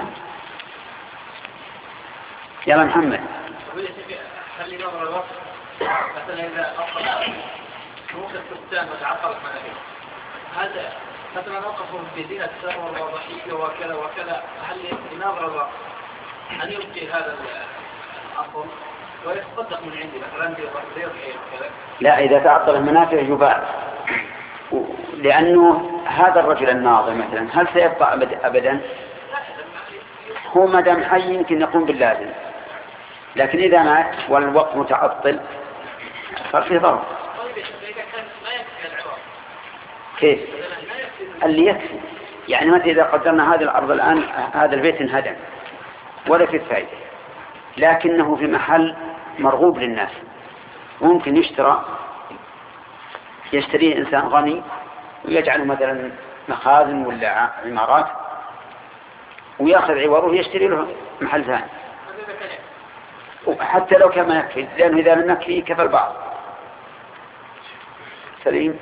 يلا محمد. هل ينظر الوقت مثلا إذا أوقف ممكن السكان وتعطلت منافذ هذا مثلا أوقفوا في زينة السمر وضحية وكذا وكذا، هل ينظر الوقت أن يبقي هذا الأصل ويتصدق من عندي مثلا بغير كذا؟ لا إذا تعطل المنافع يباع، لأنه هذا الرجل الناظر مثلا هل سيبقى أبد أبدا؟ هو ما دام حي يمكن يقوم باللازم، لكن إذا مات والوقت متعطل صار فيه ضرر. كيف؟ اللي يكفي يعني مثلا إذا قدرنا هذه الأرض الآن هذا البيت انهدم ولا في فائدة، لكنه في محل مرغوب للناس ممكن يشترى، يشتريه إنسان غني ويجعله مثلا مخازن ولا عمارات ويأخذ عوضه ويشتري له محل ثاني حتى لو كان ما يكفي، لأنه إذا لم يكفي كفى البعض. سليم.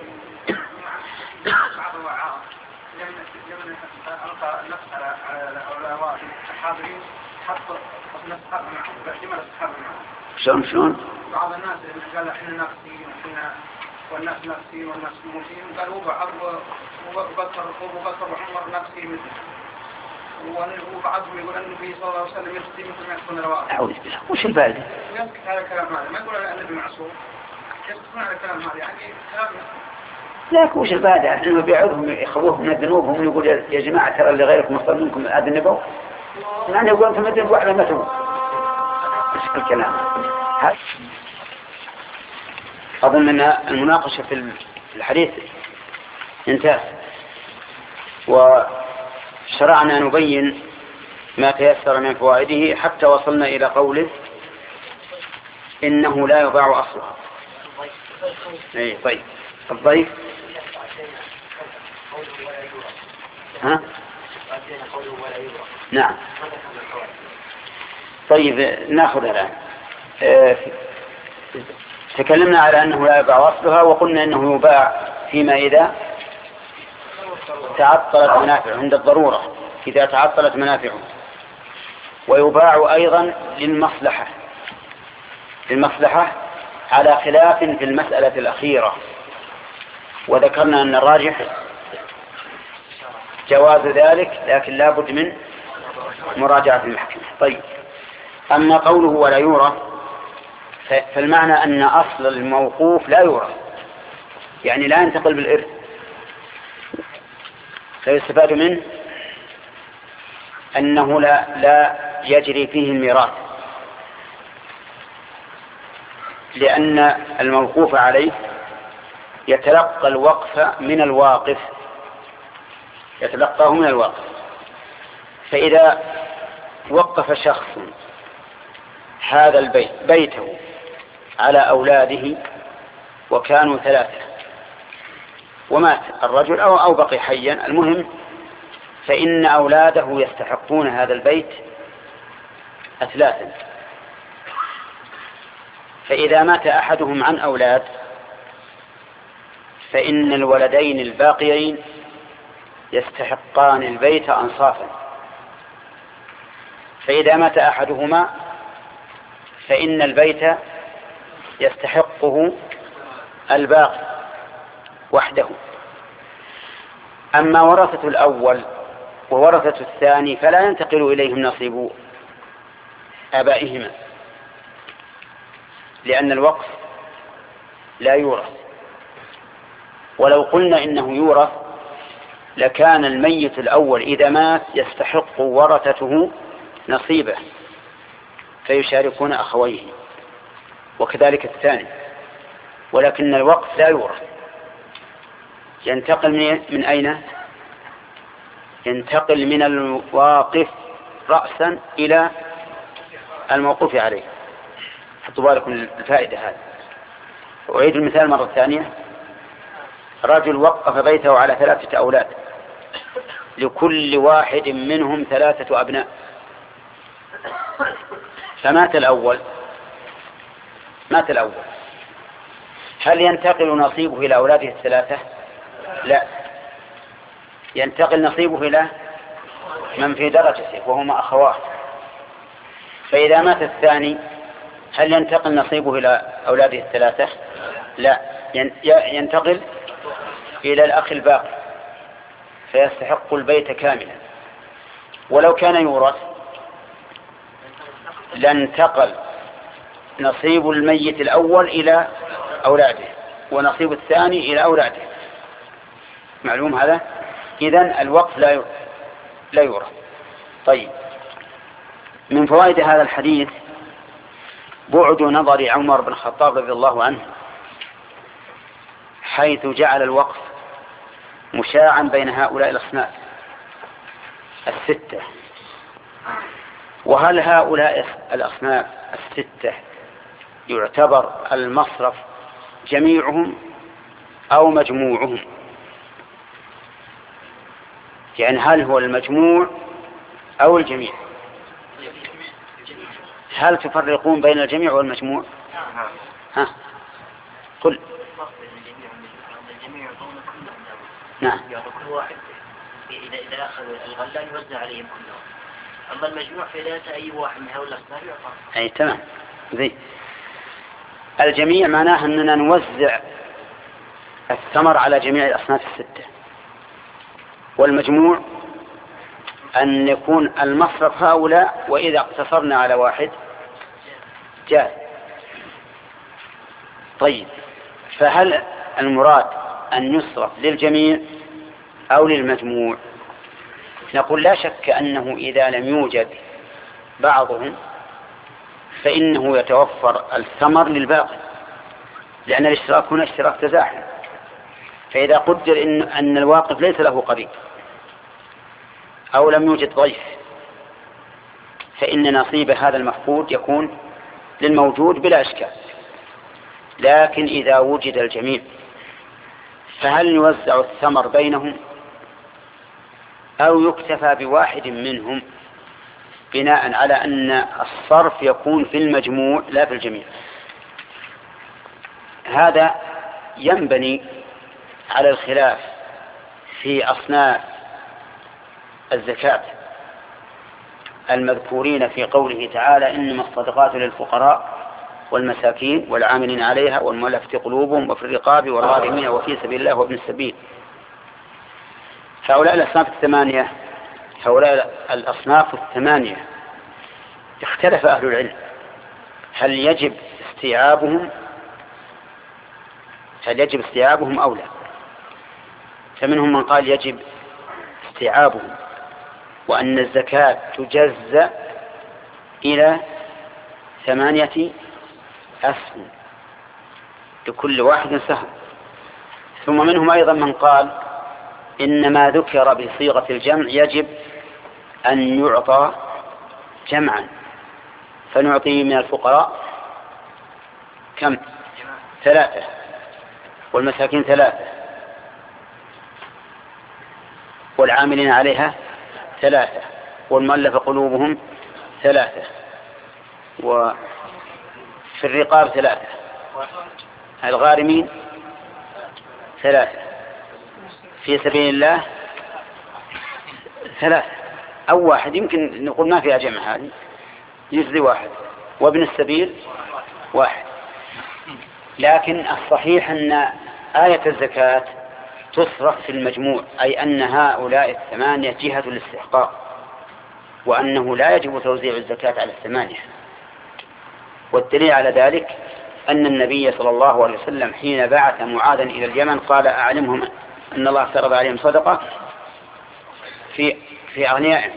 ألقى النفس على الأولاد الحاضرين حط نفس حاضر معهم باحتمال الصحابة معهم. شلون شلون؟ بعض الناس قال إحنا نفسيين وإحنا والناس نفسيين والناس موتين، قالوا بعض وبكر وبكر وعمر نفسي مثل، وبعضهم يقول أن النبي صلى الله عليه وسلم يفتي مثل ما يكون رواه. أعوذ بالله. وش الفائدة؟ يسكت على كلام هذا، ما يقول أن النبي معصوم، يسكتون على كلام هذا يعني كلام. لا وش الفائدة؟ إنه بيعوضهم يخوفهم من الذنوب هم يقول يا جماعة ترى اللي غيركم أفضل منكم هذا النبو، يعني يقول أنتم الذنوب وعلى ما تقول. إيش الكلام؟ أظن أن المناقشة في الحديث انتهت، وشرعنا نبين ما تيسر من فوائده حتى وصلنا إلى قوله إنه لا يضاع أصلها. أي طيب الضيف ها؟ نعم. طيب ناخذ الآن تكلمنا على أنه لا يباع أصلها، وقلنا أنه يباع فيما إذا تعطلت منافعه عند الضرورة، إذا تعطلت منافعه. ويباع أيضا للمصلحة للمصلحة على خلاف في المسألة الأخيرة، وذكرنا أن الراجح جواز ذلك، لكن لا بد من مراجعة المحكمة. طيب، أما قوله ولا يورث فالمعنى أن أصل الموقوف لا يورث، يعني لا ينتقل بالإرث، فيستفاد منه أنه لا, لا يجري فيه الميراث، لأن الموقوف عليه يتلقى الوقف من الواقف يتلقاه من الواقف. فإذا وقف شخص هذا البيت بيته على أولاده وكانوا ثلاثة ومات الرجل أو, أو بقي حيا، المهم فإن أولاده يستحقون هذا البيت أثلاثا. فإذا مات أحدهم عن أولاد فإن الولدين الباقيين يستحقان البيت أنصافا، فإذا مات أحدهما فإن البيت يستحقه الباقي وحده. أما ورثة الأول وورثة الثاني فلا ينتقل إليهم نصيب آبائهما، لأن الوقف لا يورث. ولو قلنا إنه يورث لكان الميت الأول إذا مات يستحق ورثته نصيبه فيشاركون أخويه، وكذلك الثاني. ولكن الوقف لا يورث، ينتقل من, من أين؟ ينتقل من الواقف رأسا إلى الموقوف عليه. حطوا بالكم الفائدة هذه. أعيد المثال مرة ثانية. رجل وقف بيته على ثلاثة أولاد، لكل واحد منهم ثلاثة أبناء، فمات الأول مات الأول هل ينتقل نصيبه إلى أولاده الثلاثة؟ لا، ينتقل نصيبه إلى من في درجته وهما أخوات. فإذا مات الثاني هل ينتقل نصيبه إلى أولاده الثلاثة؟ لا، ينتقل إلى الأخ الباقي فيستحق البيت كاملا. ولو كان يورث لانتقل نصيب الميت الأول إلى أولاده ونصيب الثاني إلى أولاده. معلوم هذا؟ إذن الوقف لا لا يورث. طيب، من فوائد هذا الحديث بعد نظر عمر بن الخطاب رضي الله عنه حيث جعل الوقف مشاعا بين هؤلاء الأصناف الستة. وهل هؤلاء الأصناف الستة يعتبر المصرف جميعهم أو مجموعهم؟ يعني هل هو المجموع أو الجميع؟ هل تفرقون بين الجميع والمجموع؟ ها قل. نعم. كل واحد إذا إذا أخذ الغلان يوزع عليهم كلهم. أما المجموع فإذا أتى أي واحد من هؤلاء الأصناف يعطى. أي تمام. زي الجميع معناه أننا نوزع الثمر على جميع الأصناف الستة، والمجموع أن يكون المصرف هؤلاء، وإذا اقتصرنا على واحد جاء. طيب، فهل المراد أن يصرف للجميع أو للمجموع؟ نقول لا شك أنه إذا لم يوجد بعضهم فإنه يتوفر الثمر للباقي، لأن الاشتراك هنا اشتراك تزاحم. فإذا قدر إن, أن الواقف ليس له قريب أو لم يوجد ضيف فإن نصيب هذا المفقود يكون للموجود بلا إشكال. لكن إذا وجد الجميع فهل يوزع الثمر بينهم أو يكتفى بواحد منهم، بناء على أن الصرف يكون في المجموع لا في الجميع؟ هذا ينبني على الخلاف في أصناف الزكاة المذكورين في قوله تعالى إنما الصدقات للفقراء والمساكين والعاملين عليها والمؤلفة قلوبهم وفي الرقاب والغارمين وفي سبيل الله وابن السبيل. هؤلاء الأصناف الثمانية هؤلاء الأصناف الثمانية اختلف أهل العلم هل يجب استيعابهم هل يجب استيعابهم أو لا. فمنهم من قال يجب استيعابهم وأن الزكاة تجزأ إلى ثمانية أسهم لكل واحد سهم. ثم منهم أيضا من قال إن ما ذكر بصيغة الجمع يجب أن يعطى جمعا، فنعطيه من الفقراء كم؟ ثلاثة، والمساكين ثلاثة، والعاملين عليها ثلاثة، والمؤلف قلوبهم ثلاثة، وفي الرقاب ثلاثة، الغارمين ثلاثة، في سبيل الله ثلاثة أو واحد، يمكن نقول ما فيها جمع هذه يجزي واحد، وابن السبيل واحد. لكن الصحيح أن آية الزكاة تصرف في المجموع، أي أن هؤلاء الثمانية جهة الاستحقاق، وأنه لا يجب توزيع الزكاة على الثمانية. والدليل على ذلك أن النبي صلى الله عليه وسلم حين بعث معاذا إلى اليمن قال أعلمهم أن الله فرض عليهم صدقة في في أغنيائهم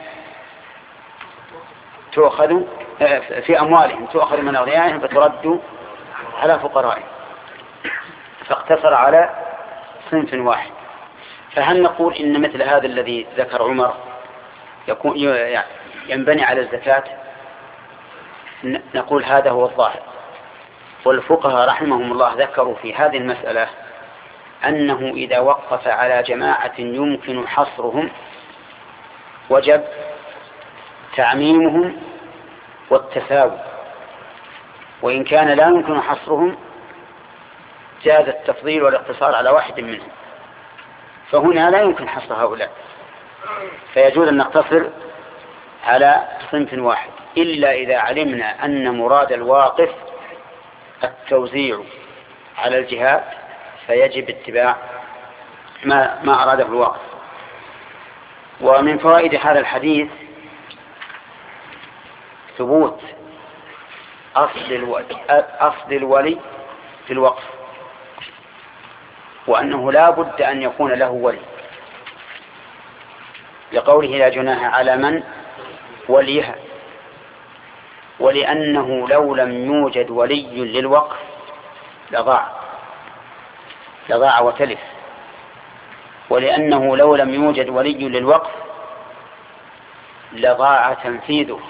تؤخذ في أموالهم تؤخذ من أغنيائهم فترد على فقرائهم، فاقتصر على صنف واحد. فهل نقول إن مثل هذا الذي ذكر عمر يكون ينبني على الزكاة؟ نقول هذا هو الظاهر. والفقهاء رحمهم الله ذكروا في هذه المسألة أنه إذا وقف على جماعة يمكن حصرهم وجب تعميمهم والتساوي، وإن كان لا يمكن حصرهم جاز التفضيل والاقتصار على واحد منهم. فهنا لا يمكن حصر هؤلاء، فيجوز أن نقتصر على صنف واحد، إلا إذا علمنا أن مراد الواقف التوزيع على الجهات فيجب اتباع ما, ما أراده الواقف. ومن فوائد هذا الحديث ثبوت أصل الولي, أصل الولي في الوقف، وأنه لا بد أن يكون له ولي، لقوله لا جناح على من وليها، ولأنه لو لم يوجد ولي للوقف لضاع لضاع وتلف، ولأنه لو لم يوجد ولي للوقف لضاع تنفيذه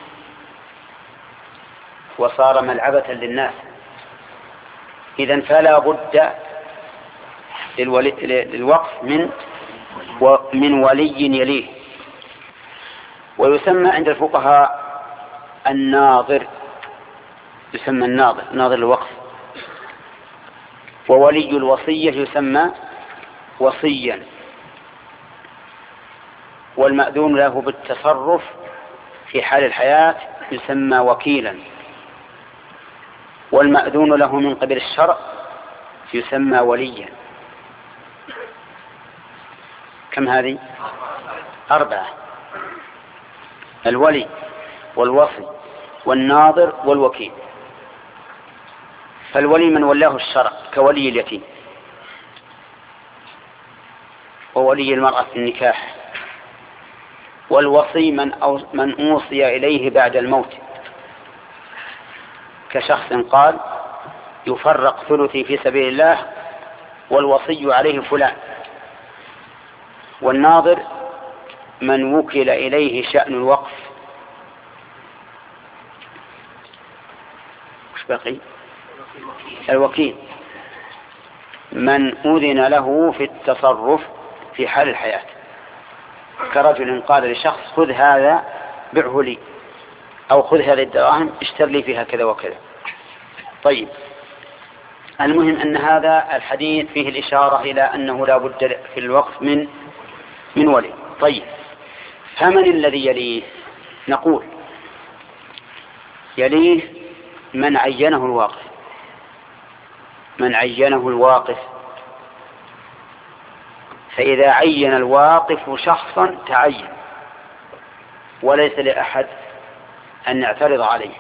وصار ملعبة للناس. إذن فلا بد للوقف من من ولي يليه. ويسمى عند الفقهاء الناظر، يسمى الناظر ناظر الوقف. وولي الوصية يسمى وصيا. والمأذون له بالتصرف في حال الحياة يسمى وكيلا. والمأذون له من قبل الشرع يسمى وليا. كم هذه؟ أربعة: الولي والوصي والناظر والوكيل. فالولي من ولاه الشرع كولي اليتيم، وولي المرأة في النكاح. والوصي من, أو من أوصي إليه بعد الموت، كشخص قال يفرق ثلثي في سبيل الله والوصي عليه فلان. والناظر من وكل إليه شأن الوقف. وش بقي؟ الوكيل من أذن له في التصرف في حال الحياة، كرجل قال لشخص خذ هذا بعه لي، أو خذ هذه الدراهم اشتر لي فيها كذا وكذا. طيب، المهم أن هذا الحديث فيه الإشارة إلى أنه لا بد في الوقف من من ولي. طيب، فمن الذي يليه؟ نقول يليه من عينه الواقف، من عينه الواقف. فإذا عين الواقف شخصا تعين وليس لأحد أن يعترض عليه.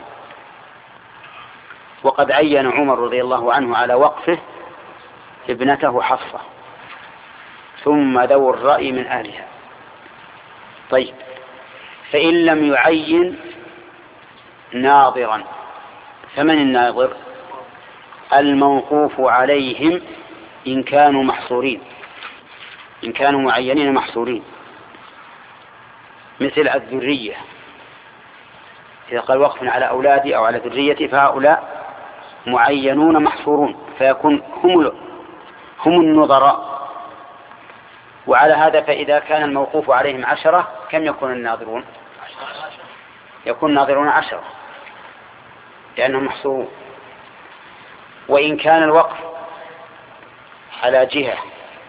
وقد عين عمر رضي الله عنه على وقفه ابنته حفصة ثم ذو الرأي من أهلها. طيب، فإن لم يعين ناظرا فمن الناظر؟ الموقوف عليهم إن كانوا محصورين، إن كانوا معينين محصورين، مثل الذرية. إذا قال وقف على أولادي أو على ذريتي فهؤلاء معينون محصورون، فيكون هم هم النظراء. وعلى هذا فإذا كان الموقوف عليهم عشرة كم يكون الناظرون؟ يكون الناظرون عشرة لأنهم محصورون. وإن كان الوقف على جهة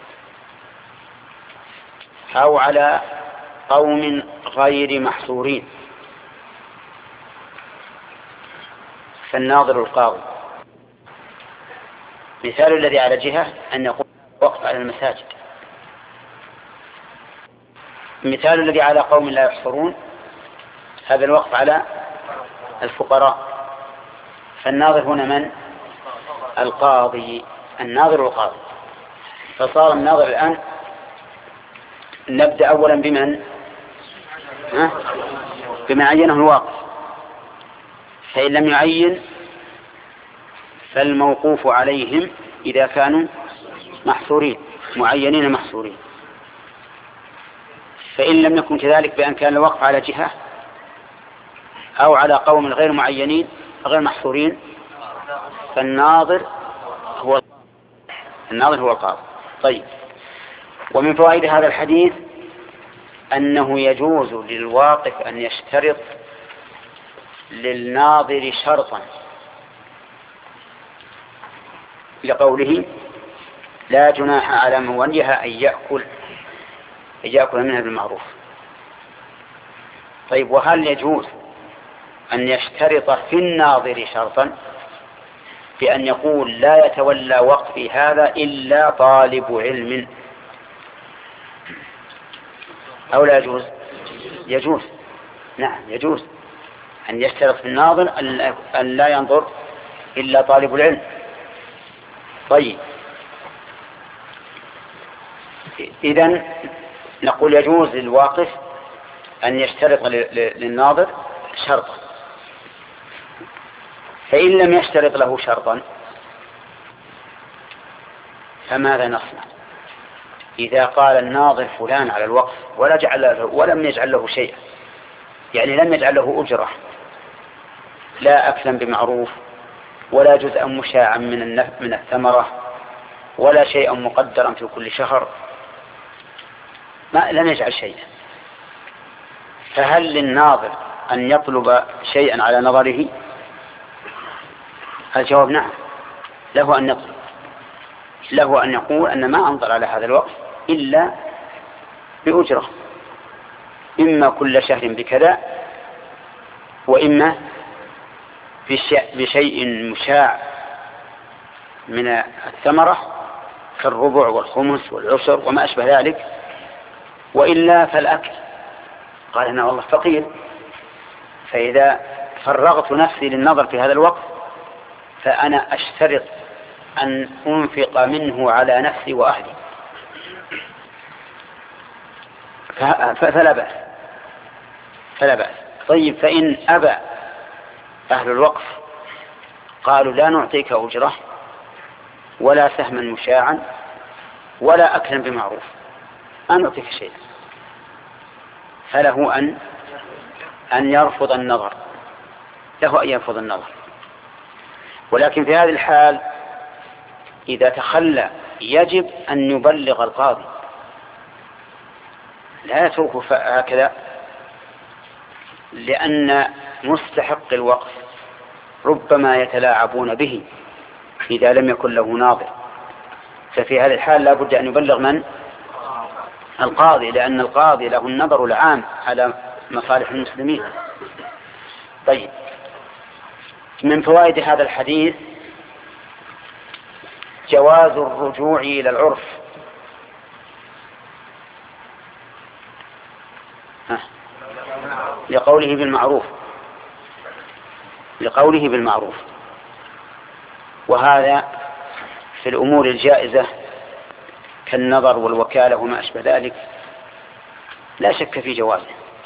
أو على قوم غير محصورين فالناظر القاضي. مثال الذي على جهة أن يقول وقف على المساجد. مثال الذي على قوم لا يحصرون هذا الوقف على الفقراء. فالناظر هنا من؟ القاضي، الناظر القاضي. فصار الناظر الآن نبدأ أولا بمن؟ ها؟ بما عينه الواقف. فإن لم يعين فالموقوف عليهم إذا كانوا محصورين معينين محصورين. فإن لم يكن كذلك بأن كان الوقف على جهة أو على قوم غير معينين غير محصورين فالناظر هو الناظر هو القاضي. طيب، ومن فوائد هذا الحديث أنه يجوز للواقف أن يشترط للناظر شرطا لقوله لا جناح على من وليها أن يأكل أن يأكل منها بالمعروف. طيب، وهل يجوز أن يشترط في الناظر شرطا بأن يقول لا يتولى وقفي هذا إلا طالب علم أو لا يجوز؟ يجوز، نعم يجوز أن يشترط في الناظر أن لا ينظر إلا طالب العلم. طيب، إذن نقول يجوز للواقف أن يشترط للناظر شرطا. فإن لم يشترط له شرطا فماذا نصنع؟ إذا قال الناظر فلان على الوقف ولا جعل له ولم يجعل له شيئا، يعني لم يجعل له أجرة، لا أكلا بمعروف ولا جزءا مشاعا من من الثمرة ولا شيئا مقدرا في كل شهر، ما لم يجعل شيئا، فهل للناظر أن يطلب شيئا على نظره؟ الجواب نعم، له أن يطلب، له أن يقول أن ما أنظر على هذا الوقف إلا بأجرة، إما كل شهر بكذا وإما بشيء مشاع من الثمرة كالربع والخمس والعشر وما أشبه ذلك، وإلا فالأكل. قال أنا والله فقير، فإذا فرغت نفسي للنظر في هذا الوقت فأنا أشترط أن أنفق منه على نفسي وأهلي، فلا بأس فلا بأس. طيب، فإن أبى أهل الوقف قالوا لا نعطيك أجرة ولا سهما مشاعا ولا أكلا بمعروف، ما نعطيك شيئا، فله أن أن يرفض النظر، له أن يرفض النظر. ولكن في هذه الحال إذا تخلى يجب أن يبلغ القاضي، لا يتركه هكذا، لأن مستحق الوقف ربما يتلاعبون به إذا لم يكن له ناظر، ففي هذه الحال لا بد أن يبلغ من؟ القاضي، لأن القاضي له النظر العام على مصالح المسلمين. طيب، من فوائد هذا الحديث جواز الرجوع إلى العرف. ها. لقوله بالمعروف لقوله بالمعروف وهذا في الأمور الجائزة كالنظر والوكالة وما أشبه ذلك لا شك في جوازه،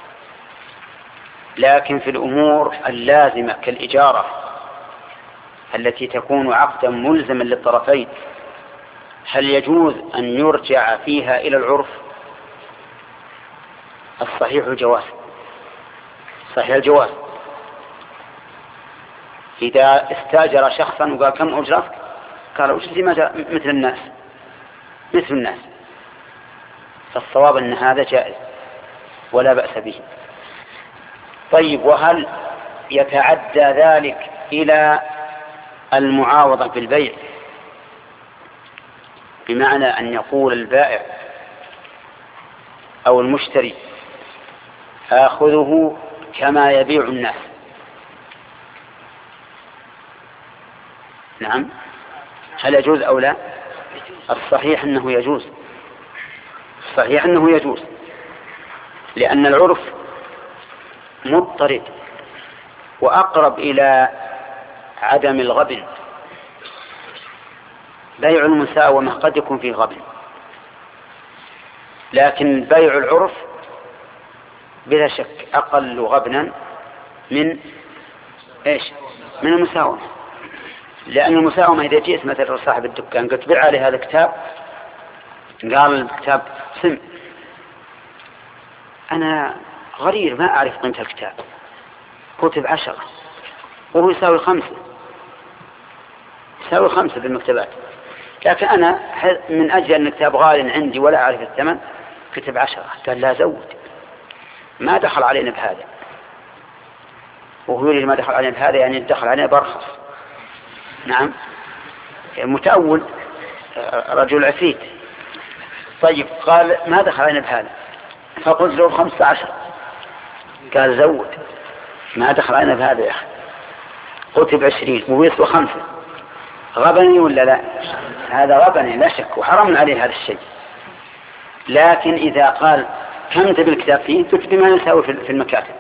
لكن في الأمور اللازمة كالإجارة التي تكون عقدا ملزما للطرفين هل يجوز أن يرجع فيها إلى العرف؟ الصحيح الجواز، صحيح الجواز. إذا استاجر شخصا وقال كم أجرتك؟ قال أجرتي مثل الناس مثل الناس فالصواب أن هذا جائز ولا بأس به. طيب، وهل يتعدى ذلك إلى المعاوضة بالبيع، بمعنى أن يقول البائع أو المشتري آخذه كما يبيع الناس؟ نعم، هل يجوز أو لا؟ الصحيح أنه يجوز، الصحيح أنه يجوز، لأن العرف مضطرد وأقرب إلى عدم الغبن. بيع المساومة قد يكون فيه غبن، لكن بيع العرف بلا شك أقل غبنا من إيش؟ من المساومة، لأن المساومة إذا جئت مثل صاحب الدكان قلت بيع عليه هذا الكتاب، قال الكتاب سم، أنا غرير ما أعرف قيمة الكتاب، كتب عشرة وهو يساوي خمسة، يساوي خمسة بالمكتبات، لكن أنا من أجل أن الكتاب غال عندي ولا أعرف الثمن كتب عشرة. قال لا زود، ما دخل علينا بهذا، وهو يريد ما دخل علينا بهذا يعني دخل علينا برخص. نعم، متأول رجل عفيت. طيب، قال ما دخل علينا بهذا، فقلت له خمسة عشر، قال زود، ما دخل علينا بهذا يا أخي، قلت بعشرين وهو يسوى خمسة. غبني ولا لا؟ هذا غبني لا شك، وحرام عليه هذا الشيء. لكن إذا قال كم تبي الكتاب فيه؟ قلت بما يساوي في المكاتب.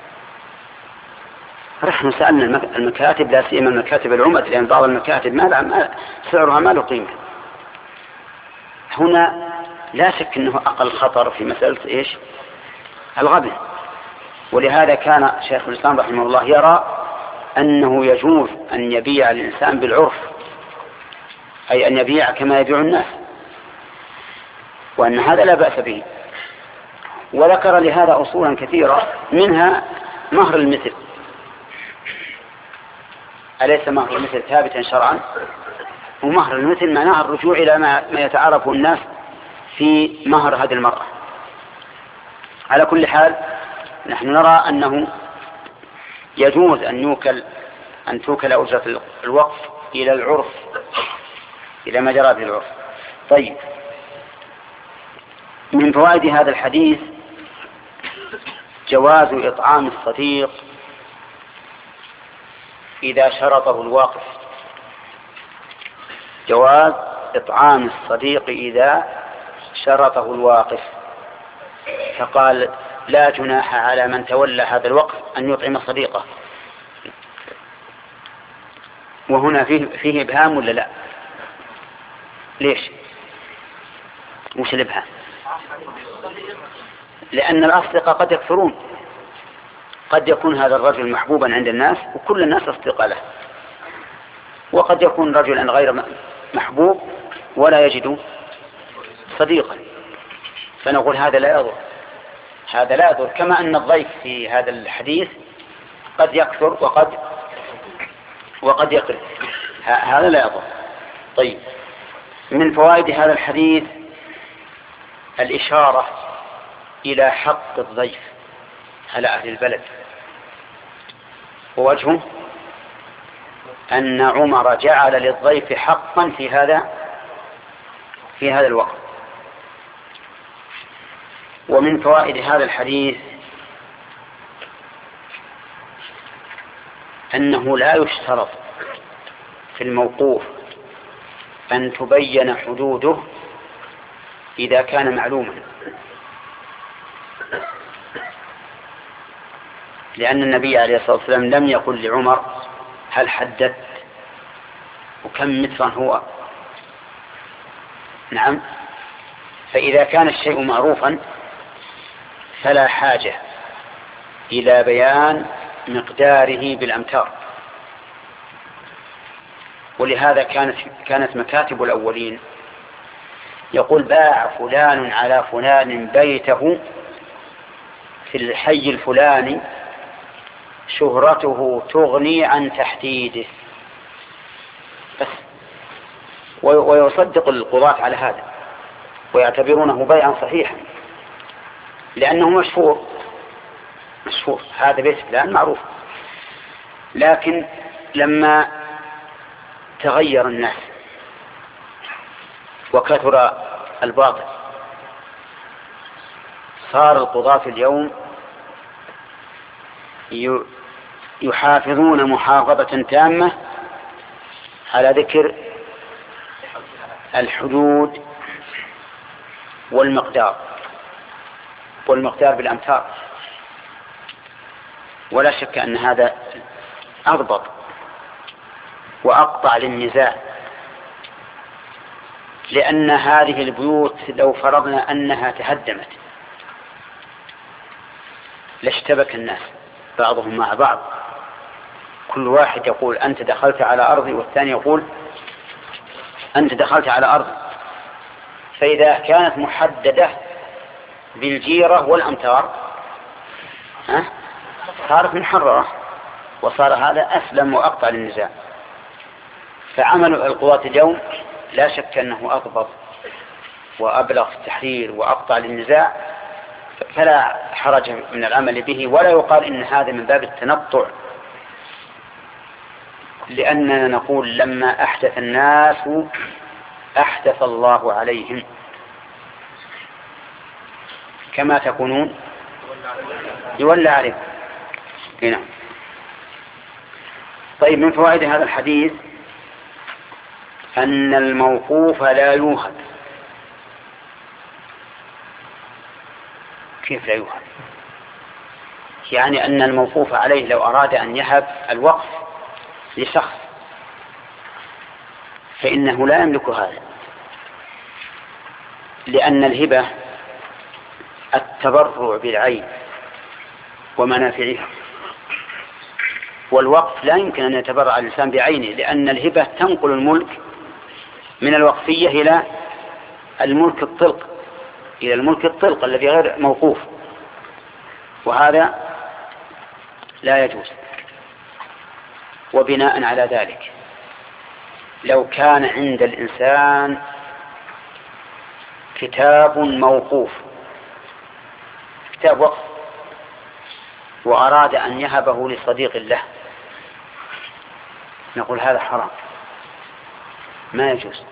نحن سألنا المكاتب، لا سيما المكاتب العمد، لأن بعض المكاتب ما سعرها ما له قيمة. هنا لا شك أنه أقل خطر في مسألة إيش؟ الغبن. ولهذا كان شيخ الإسلام رحمه الله يرى أنه يجوز أن يبيع الإنسان بالعرف، أي أن يبيع كما يبيع الناس، وأن هذا لا بأس به. وذكر لهذا أصولا كثيرة، منها مهر المثل. أليس مهر المثل ثابتا شرعا؟ ومهر المثل معناه الرجوع إلى ما يتعارف الناس في مهر هذه المرأة. على كل حال نحن نرى أنه يجوز أن يوكل أن توكل أجرة الوقف إلى العرف، إلى ما جرى به العرف. طيب، من فوائد هذا الحديث جواز إطعام الصديق إذا شرطه الواقف. جواز إطعام الصديق إذا شرطه الواقف، فقال لا جناح على من تولى هذا الوقف أن يطعم صديقه. وهنا فيه, فيه إبهام ولا لا؟ ليش؟ وش الإبهام؟ لأن الأصدقاء قد يكثرون، قد يكون هذا الرجل محبوبا عند الناس وكل الناس أصدقاء له، وقد يكون رجلا غير محبوب ولا يجد صديقا، فنقول هذا لا يضر، هذا لا يضر. كما أن الضيف في هذا الحديث قد يكثر وقد وقد يقل، هذا لا يضر. طيب، من فوائد هذا الحديث الإشارة إلى حق الضيف على أهل البلد، ووجهه أن عمر جعل للضيف حقا في هذا في هذا الوقت. ومن فوائد هذا الحديث أنه لا يشترط في الموقوف أن تبين حدوده إذا كان معلوما، لأن النبي عليه الصلاة والسلام لم يقل لعمر هل حددت وكم مترا هو. نعم، فإذا كان الشيء معروفا فلا حاجة إلى بيان مقداره بالأمتار. ولهذا كانت كانت مكاتب الأولين يقول باع فلان على فلان بيته في الحي الفلاني شهرته تغني عن تحديده بس، ويصدق القضاة على هذا ويعتبرونه بيعا صحيحا لأنه مشهور مشهور هذا بيت فلان معروف. لكن لما تغير الناس وكثر الباطل صار القضاة اليوم يحافظون محافظة تامة على ذكر الحدود والمقدار والمقدار بالأمتار، ولا شك أن هذا أضبط وأقطع للنزاع، لأن هذه البيوت لو فرضنا أنها تهدمت لاشتبك الناس بعضهم مع بعض، كل واحد يقول أنت دخلت على أرضي والثاني يقول أنت دخلت على أرضي. فإذا كانت محددة بالجيرة والأمتار ها صارت محررة وصار هذا أسلم وأقطع للنزاع. فعمل القضاة اليوم لا شك أنه أضبط وأبلغ في التحرير وأقطع للنزاع، فلا حرج من العمل به، ولا يقال إن هذا من باب التنطع، لأننا نقول لما أحدث الناس أحدث الله عليهم كما تكونون يولى عليكم. هنا طيب، من فوائد هذا الحديث أن الموقوف لا يوهب. كيف لا يوهب؟ يعني أن الموقوف عليه لو أراد أن يهب الوقف لشخص فإنه لا يملك هذا، لأن الهبة التبرع بالعين ومنافعها، والوقف لا يمكن أن يتبرع الإنسان بعينه، لأن الهبة تنقل الملك من الوقفية إلى الملك الطلق إلى الملك الطلق الذي غير موقوف، وهذا لا يجوز. وبناء على ذلك لو كان عند الإنسان كتاب موقوف كتاب وقف وأراد أن يهبه لصديق له نقول هذا حرام ما يجوز.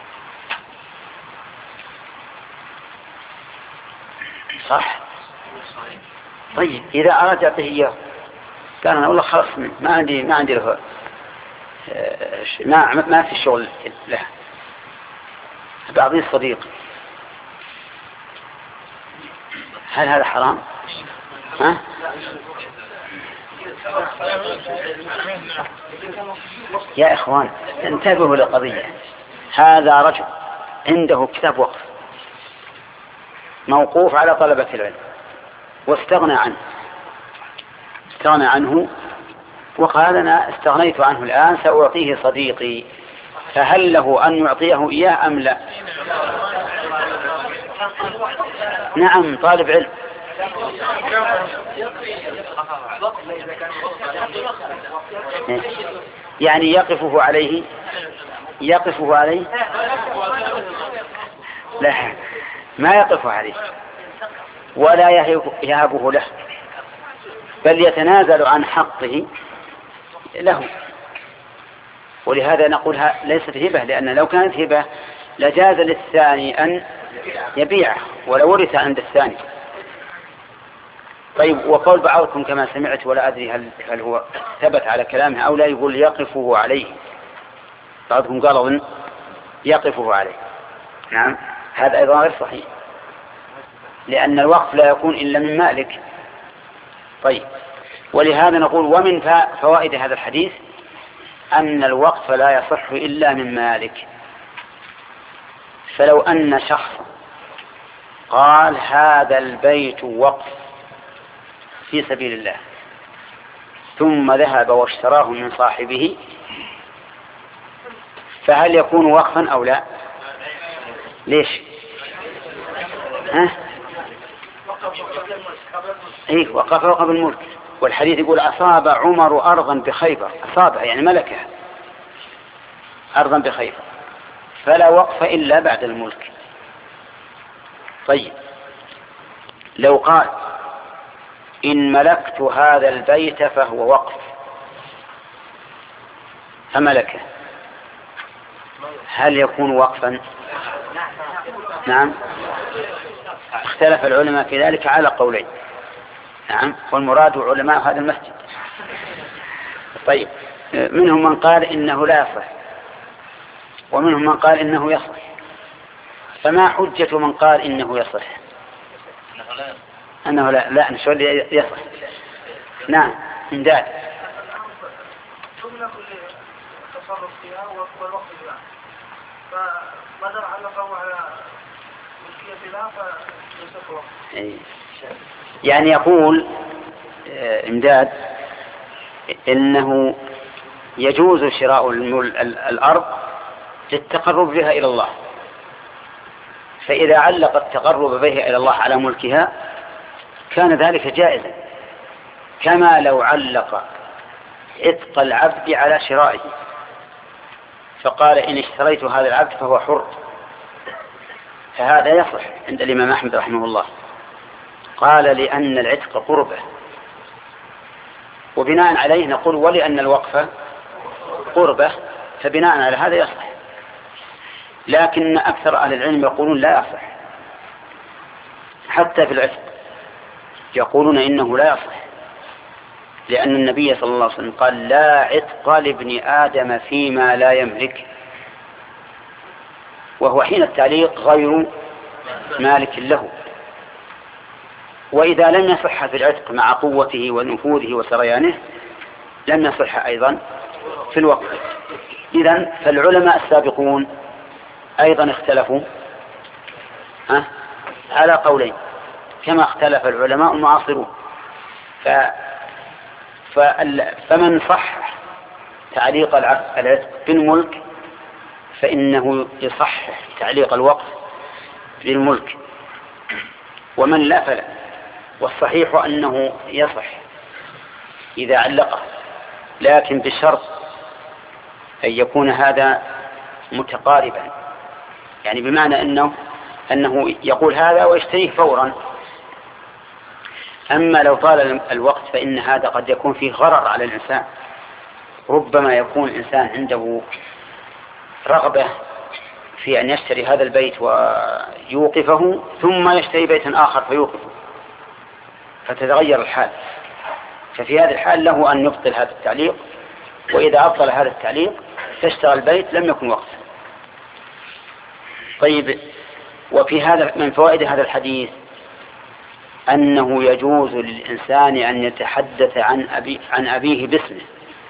صح؟ طيب إذا أراد يعطيه إياه قال أنا والله خلاص ما عندي ما عندي له ما ما في شغل له بعضي الصديق، هل هذا حرام؟ ها؟ يا إخوان انتبهوا للقضية. هذا رجل عنده كتاب وقف موقوف على طلبة العلم واستغنى عنه استغنى عنه وقال أنا استغنيت عنه الآن سأعطيه صديقي، فهل له أن يعطيه إياه أم لا؟ نعم طالب علم. يعني يقفه عليه يقفه عليه لا ما يقف عليه ولا يهبه له، بل يتنازل عن حقه له. ولهذا نقولها ليست هبة، لأن لو كانت هبة لجاز للثاني أن يبيعه ولو ورث عند الثاني. طيب، وقول بعضكم كما سمعت ولا أدري هل, هل هو ثبت على كلامه أو لا، يقول يقفه عليه. بعضكم قال أظن يقفه عليه. نعم، هذا أيضا غير صحيح، لأن الوقف لا يكون إلا من مالك. طيب، ولهذا نقول ومن فوائد هذا الحديث أن الوقف لا يصح إلا من مالك. فلو أن شخص قال هذا البيت وقف في سبيل الله ثم ذهب واشتراه من صاحبه، فهل يكون وقفا أو لا؟ ليش؟ ها؟ إيه، وقفه قبل الملك. والحديث يقول أصاب عمر أرضا بخيبر، أصاب يعني ملكها أرضا بخيبر، فلا وقف إلا بعد الملك. طيب، لو قال إن ملكت هذا البيت فهو وقف فملكه، هل يكون وقفا؟ نعم، اختلف العلماء في ذلك على قولين. نعم، والمراد علماء هذا المسجد. طيب، منهم من قال إنه لا يصح، ومنهم من قال إنه يصح. فما حجة من قال إنه يصح؟ أنه لا لا نشوف يصح. نعم، إمداد. جملة التصرف فيها والوقت فيها، فماذا علقوا على ملكية الله فيصح وقت. يعني يقول إمداد إنه يجوز شراء الأرض للتقرب بها إلى الله، فإذا علق التقرب بها إلى الله على ملكها كان ذلك جائزا، كما لو علق عتق العبد على شرائه فقال إن اشتريت هذا العبد فهو حر، فهذا يصح عند الإمام أحمد رحمه الله. قال لأن العتق قربة، وبناء عليه نقول ولأن الوقف قربة، فبناء على هذا يصح. لكن أكثر أهل العلم يقولون لا يصح، حتى في العتق يقولون إنه لا يصح، لأن النبي صلى الله عليه وسلم قال لا عتق لابن آدم فيما لا يملك، وهو حين التعليق غير مالك له. وإذا لم يصح في العتق مع قوته ونفوذه وسريانه لم يصح أيضا في الوقف. إذن فالعلماء السابقون أيضا اختلفوا ها على قولين، كما اختلف العلماء المعاصرون. ف... فمن صح تعليق العتق بالملك فإنه يصح تعليق الوقف بالملك، ومن لا فلا. والصحيح أنه يصح إذا علقه، لكن بشرط أن يكون هذا متقاربا، يعني بمعنى أنه أنه يقول هذا ويشتريه فورا. أما لو طال الوقت فإن هذا قد يكون فيه غرر على الإنسان، ربما يكون الإنسان عنده رغبة في أن يشتري هذا البيت ويوقفه ثم يشتري بيتا آخر فيوقفه، فتتغير الحال. ففي هذا الحال له أن يبطل هذا التعليق، وإذا أبطل هذا التعليق تشترى البيت لم يكن وقفا. طيب، وفي هذا من فوائد هذا الحديث أنه يجوز للإنسان أن يتحدث عن أبي عن أبيه باسمه،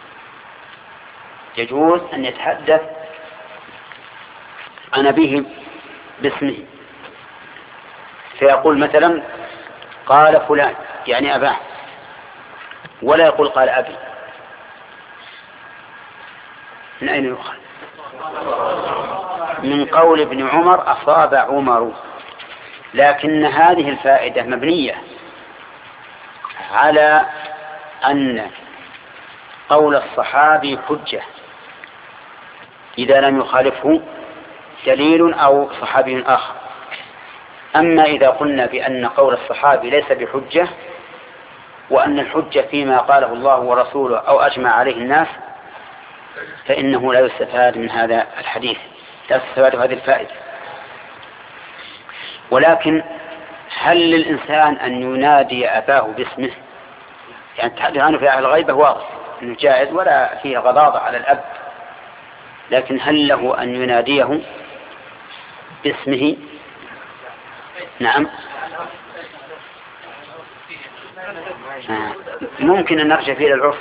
يجوز أن يتحدث عن أبيه باسمه، فيقول مثلا قال فلان يعني أباه، ولا يقول قال أبي. من أين يؤخذ؟ من قول ابن عمر أصاب عمر. لكن هذه الفائدة مبنية على أن قول الصحابي حجة إذا لم يخالفه دليل أو صحابي آخر. أما إذا قلنا بأن قول الصحابي ليس بحجة، وأن الحجة فيما قاله الله ورسوله أو أجمع عليه الناس، فإنه لا يستفاد من هذا الحديث، لا تستفاد هذه الفائدة. ولكن هل للإنسان أن ينادي أباه باسمه؟ يعني التحدث عنه في الغيبة واضح أنه جائز ولا فيه غضاضة على الأب، لكن هل له أن يناديه باسمه؟ نعم. آه. ممكن أن نرجع فيه للعرف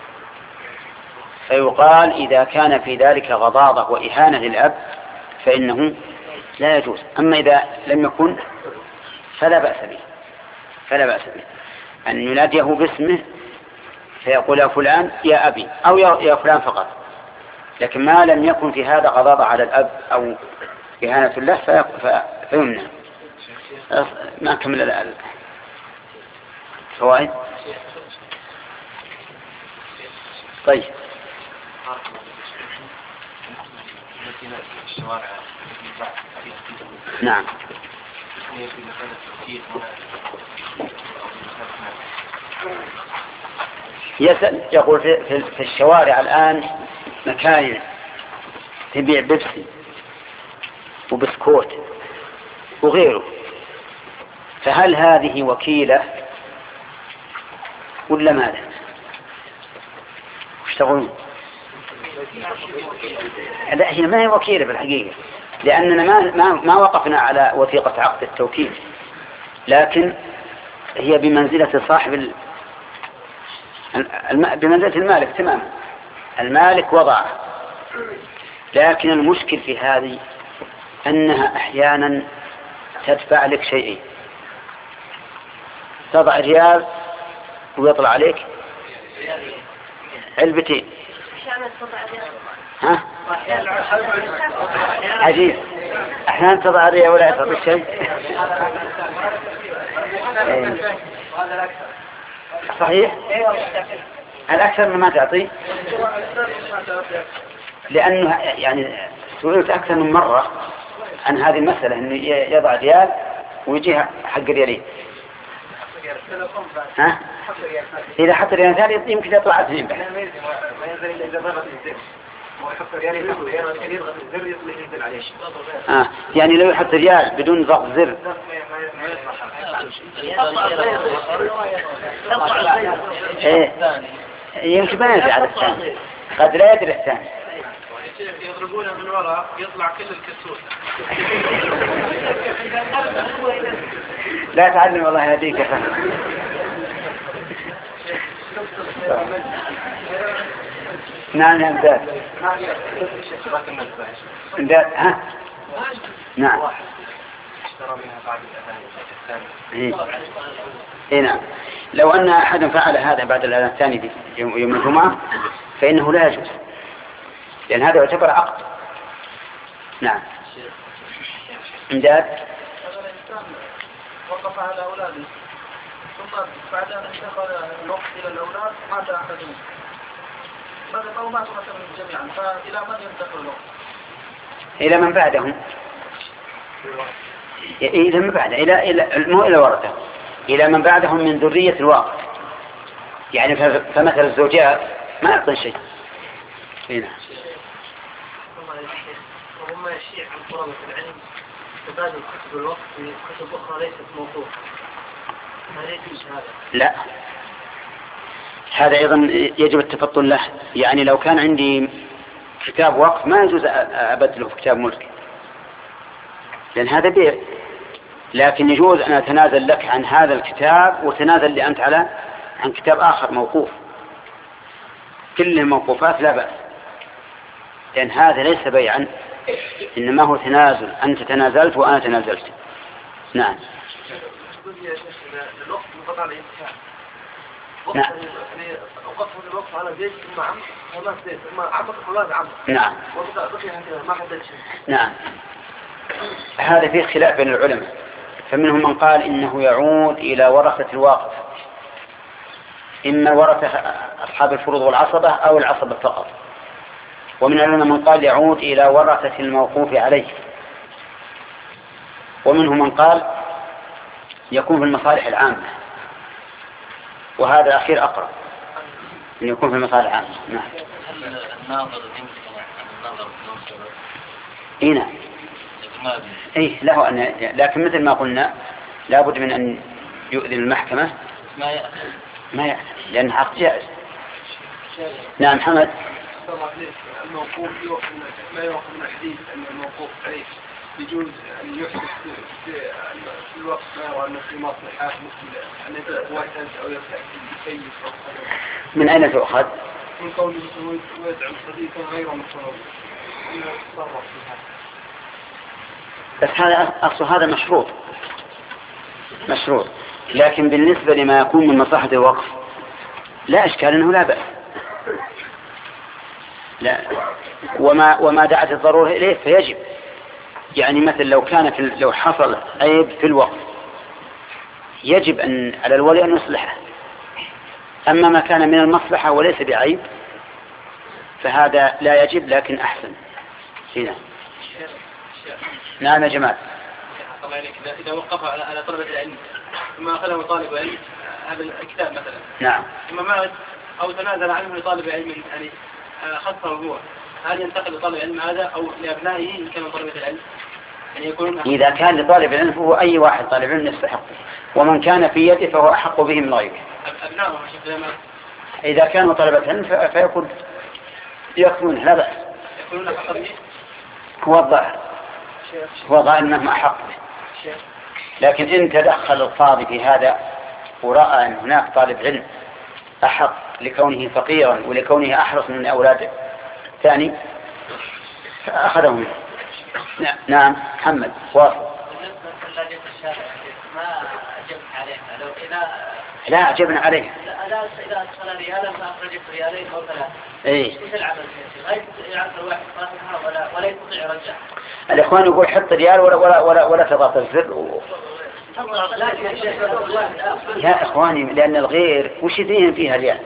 فيقال إذا كان في ذلك غضاضة وإهانة للأب فإنه لا يجوز. أما إذا لم يكن فلا بأس به، فلا بأس به أن يناديه باسمه فيقول يا فلان يا أبي أو يا فلان فقط، لكن ما لم يكن في هذا غضاضة على الأب أو إهانة له فيمنع. ما كمل الفوائد. طيب نعم. يسأل يقول في, في الشوارع الآن مكاين تبيع بيبسي وبسكوت وغيره، فهل هذه وكيلة ولا ماذا؟ وش تقولون؟ لا، هي ما هي وكيلة في الحقيقة، لأننا ما, ما, ما وقفنا على وثيقة عقد التوكيل، لكن هي بمنزلة صاحب ال... بمنزلة المالك تماما. المالك وضعه، لكن المشكل في هذه أنها أحيانا تدفع لك شيئين، تضع ريال ويطلع عليك علبتين. ها؟ عجيب، أحيانا تضع ريال ولا يطلع شيء. صحيح، الأكثر من ما تعطي، لأنه يعني سئلت أكثر من مرة عن هذه المسألة، أنه يضع ريال ويجيها حق ريالين. ها؟ إذا حط ريال ثاني يمكن يطلع اثنين بس. آه. يعني لو يحط ريال بدون ضغط زر إيه يمكن ما يدري على الثاني، قد لا يدري الثاني. يضربونه من وراء يطلع كل الكسور. لا تعلم والله هديك يا فهد. نعم يا امداد. امداد ها؟ نعم. اي نعم. لو ان احدا فعل هذا بعد الاذان الثاني في يوم الجمعة فانه لا يجوز، لان هذا يعتبر عقد. نعم. امداد. وقف على اولاده ثم بعد ان انتقل الوقت الى الاولاد مات احدهم، بعد او ماتوا مثلا جميعا، فالى من ينتقل الوقت؟ الى من بعدهم. إلى من بعده، إلى إلى مو إلى ورثة، إلى من بعدهم من ذرية الواقع. يعني فمثل الزوجات ما يعطون شيء. هنا. وهم يشيع عن طلبة العلم تبادل كتب الوقت بكتب أخرى ليست موثوقة. هل يجوز هذا؟ لا. هذا أيضا يجب التفطن له. يعني لو كان عندي كتاب وقف ما يجوز أبدله في كتاب ملك، لأن هذا بيع. لكن يجوز أن أتنازل لك عن هذا الكتاب وتنازل لي أنت على عن كتاب آخر موقوف. كل الموقوفات لا بأس، لأن هذا ليس بيعا، إنما هو تنازل، أنت تنازلت وأنا تنازلت. نعم. نعم. أوقفه الوقف على زيد ثم عم وما زيد ثم عمق أولاد عم. نعم. وبقي هكذا ما حدد شيء. نعم. هذا فيه خلاف بين العلماء، فمنهم من قال إنه يعود إلى ورثة الواقف، إما ورثة أصحاب الفروض والعصبة أو العصبة فقط. ومن العلماء من قال يعود إلى ورثة الموقوف عليه. ومنهم من قال يكون في المصالح العامة، وهذا الأخير أقرب، أن يكون في المصالح العامة. نعم. هل الناظر يمكن النظر نوصله. اي نعم. اي له ان، لكن مثل ما قلنا لابد من ان يؤذن المحكمة ما يأخذ ما يأخذ لأن حق جائز. نعم محمد. الموقوف ما يؤخذ من الحديث أن الموقوف عليه يجوز أن يحدث في الوقت ما يرى أنه في مصلحة مثل أن يبدأ واحد أو يفتح في من أين تؤخذ؟ من قوله ويدعم صديقا غير مصروف أنه يتصرف فيها. بس هذا أصل هذا مشروط مشروط لكن بالنسبة لما يكون من مصلحة الوقف لا إشكال أنه لا بأس. لا وما وما دعت الضرورة إليه فيجب. يعني مثل لو كان في لو حصل عيب في الوقف يجب أن على الولي أن يصلحه. أما ما كان من المصلحة وليس بعيب فهذا لا يجب لكن أحسن. هنا نعم يا جماعة. إذا وقف على طلبة العلم ثم أخذه طالب علم هذا الكتاب مثلا نعم ثم مات أو تنازل عنه لطالب علم يعني خصه هو، هل ينتقل لطالب العلم هذا أو لأبنائه إن كانوا طلبة العلم؟ يعني يكون إذا كان لطالب العلم فهو أي واحد طالب علم يستحق، ومن كان في يده فهو أحق به من غيره. أبنائه إذا كانوا طلبة علم فيكون يكون لا بأس. يكونون أحق به. هو الظاهر هو ظاهر أنهم أحق به. لكن إن تدخل القاضي في هذا ورأى أن هناك طالب علم أحق لكونه فقيرا ولكونه أحرص من أولاده ثاني فأخذه منه. نعم محمد واصل. ما أجبت عليه لو إذا لا أجبنا عليه. لا إذا أدخل ريالا فأخرجت ريالين أو ثلاثة. إيه. مثل العمل غير يعرف الواحد صاحبها ولا ولا يستطيع رجع. الإخوان يقول حط ريال ولا ولا ولا ولا تضغط الزر. و... يا إخواني لأن الغير وش ذهن فيها ريال؟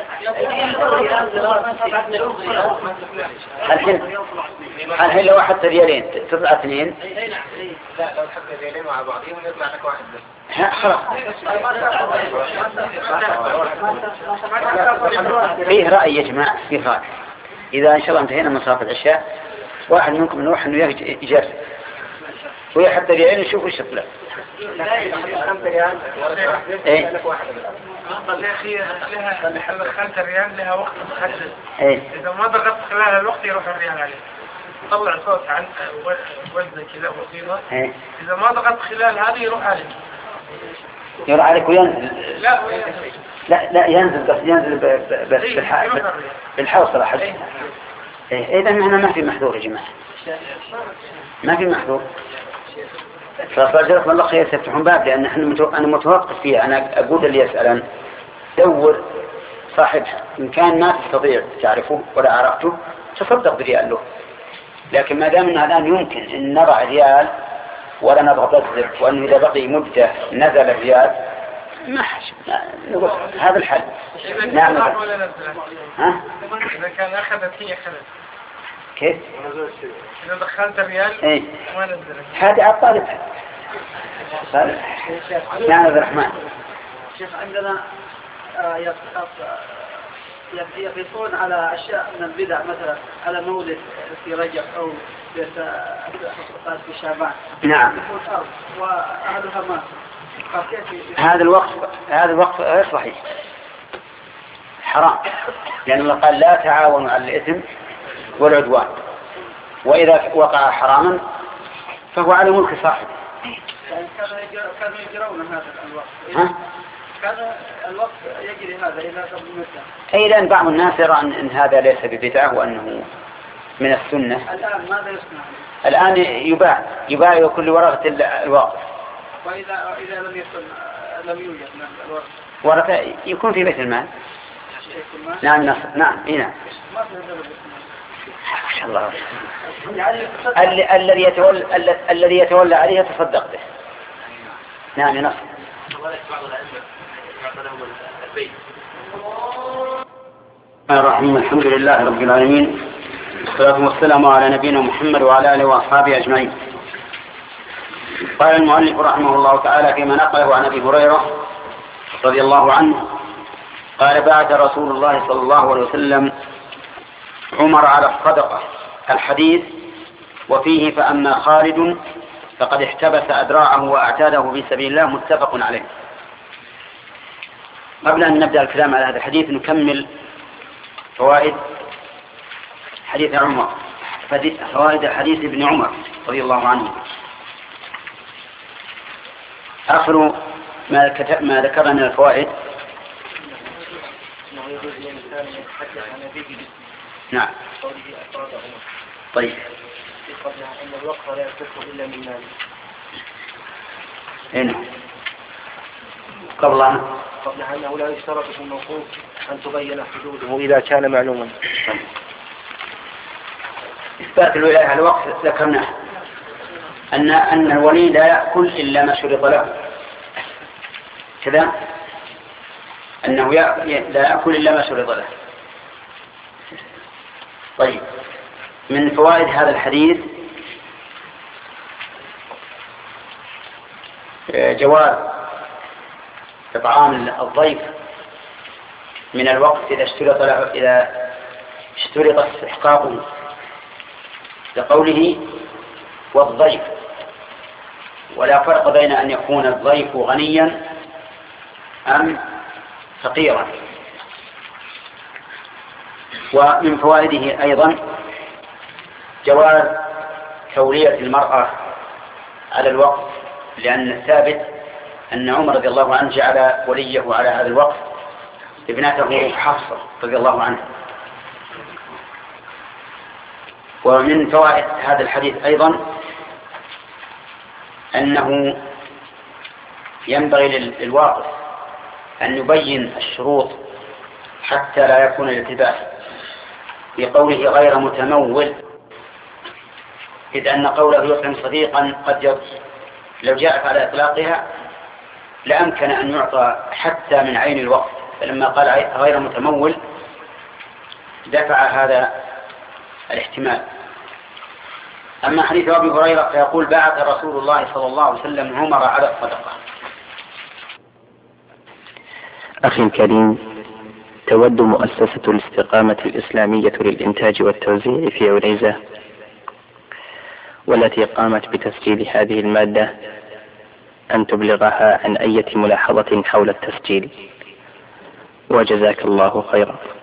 الحين الحين لو حط ريالين تطلع اثنين. لا لو حط ريالين مع بعضهم يطلع لك واحد بس. خلاص. فيه رأي يا جماعة فيه رأي. إذا إن شاء الله انتهينا من صلاة العشاء واحد منكم نروح إنه يجي إجازة ويحط ريالين يشوف وش يطلع. ايه يا اخي لها دخلت الريال لها وقت محدد. ايه اذا ما ضغطت خلال الوقت يروح الريال عليه. طلع صوت عن وزنه كذا بسيطه. ايه اذا ما ضغطت خلال هذه يروح عليه. يروح عليك وينزل. لا لا لا ينزل بس ينزل بس بالحال بالحوصله حقه. ايه اذا احنا ما في محذور يا جماعه ما في محذور. فجزاكم الله خير تفتحون باب لأن أنا متوقف فيه. أنا أقول اللي يسألن دور صاحبها إن كان ما تستطيع تعرفه ولا عرفته تصدق بريال له. لكن ما دام أنه الآن يمكن أن نضع ريال ولا نضغط الزر وأنه إذا بقي مدة نزل ريال ما حش نقول هذا الحل. نعم ها إذا كان أخذت هي أخذت كيف إذا دخلت الريال ايه ما نزلت هذه عطارتها. نعم عبد الرحمن. شيخ عندنا يقيسون على أشياء من البدع مثلا على مولد في رجب أو في شعبان. نعم. وأهلها ما هذا الوقت هذا الوقت غير صحيح حرام لأن الله قال لا تعاونوا على الإثم والعدوان وإذا وقع حراما فهو على ملك صاحبه. كانوا يجرون هذا الوقت. ها؟ كان الوقت يجري هذا إلى قبل مدة. أي لأن بعض الناس يرى أن, أن هذا ليس ببدعة وأنه من السنة. الآن ماذا يصنع؟ الآن يباع يباع كل ورقة الوقت. وإذا إذا لم يكن لم يوجد الورقة. ورقة يكون في بيت المال. نعم نصر نعم هنا. ما في هذا ما شاء الله. الذي يتولى الذي يتولى عليه تصدق به. نعم نصر. الرحيم الحمد لله رب العالمين والصلاة والسلام على نبينا محمد وعلى آله وأصحابه أجمعين. قال المؤلف رحمه الله تعالى فيما نقله عن أبي هريرة رضي الله عنه قال بعث رسول الله صلى الله عليه وسلم عمر على الصدقة الحديث وفيه فأما خالد فقد احتبس أدراعه وأعتاده في سبيل الله متفق عليه. قبل أن نبدأ الكلام على هذا الحديث نكمل فوائد حديث عمر فوائد حديث ابن عمر رضي الله عنه. آخر ما, ما ذكرنا من الفوائد نعم طيب أن الوقف لا يصح إلا من مال. هنا قبل قبل أنه لا يشترط في الموقوف أن تبين حدوده إذا كان معلوما. إثبات الولاية على الوقف ذكرناه أن أن الولي لا يأكل إلا ما شرط له كذا أنه لا يأكل إلا ما شرط له. طيب من فوائد هذا الحديث جواز إطعام الضيف من الوقت إذا اشترط له إذا اشترط استحقاقه لقوله والضيف، ولا فرق بين أن يكون الضيف غنيا أم فقيرا. ومن فوائده أيضا جواز تولية المرأة على الوقت، لأن الثابت أن عمر رضي الله عنه جعل وليه على هذا الوقت ابنته حفصة رضي الله عنها. ومن فوائد هذا الحديث أيضا أنه ينبغي للواقف أن يبين الشروط حتى لا يكون الالتباس بقوله غير متمول، إذ أن قوله يطعم صديقا قد يض لو جاءت على إطلاقها لأمكن أن يعطى حتى من عين الوقت، فلما قال غير متمول دفع هذا الاحتمال. أما حديث أبي هريرة فيقول بعث رسول الله صلى الله عليه وسلم عمر على الصدقة. أخي الكريم، تود مؤسسة الاستقامة الإسلامية للإنتاج والتوزيع في عنيزة والتي قامت بتسجيل هذه المادة أن تبلغها عن أي ملاحظة حول التسجيل، وجزاك الله خيرا.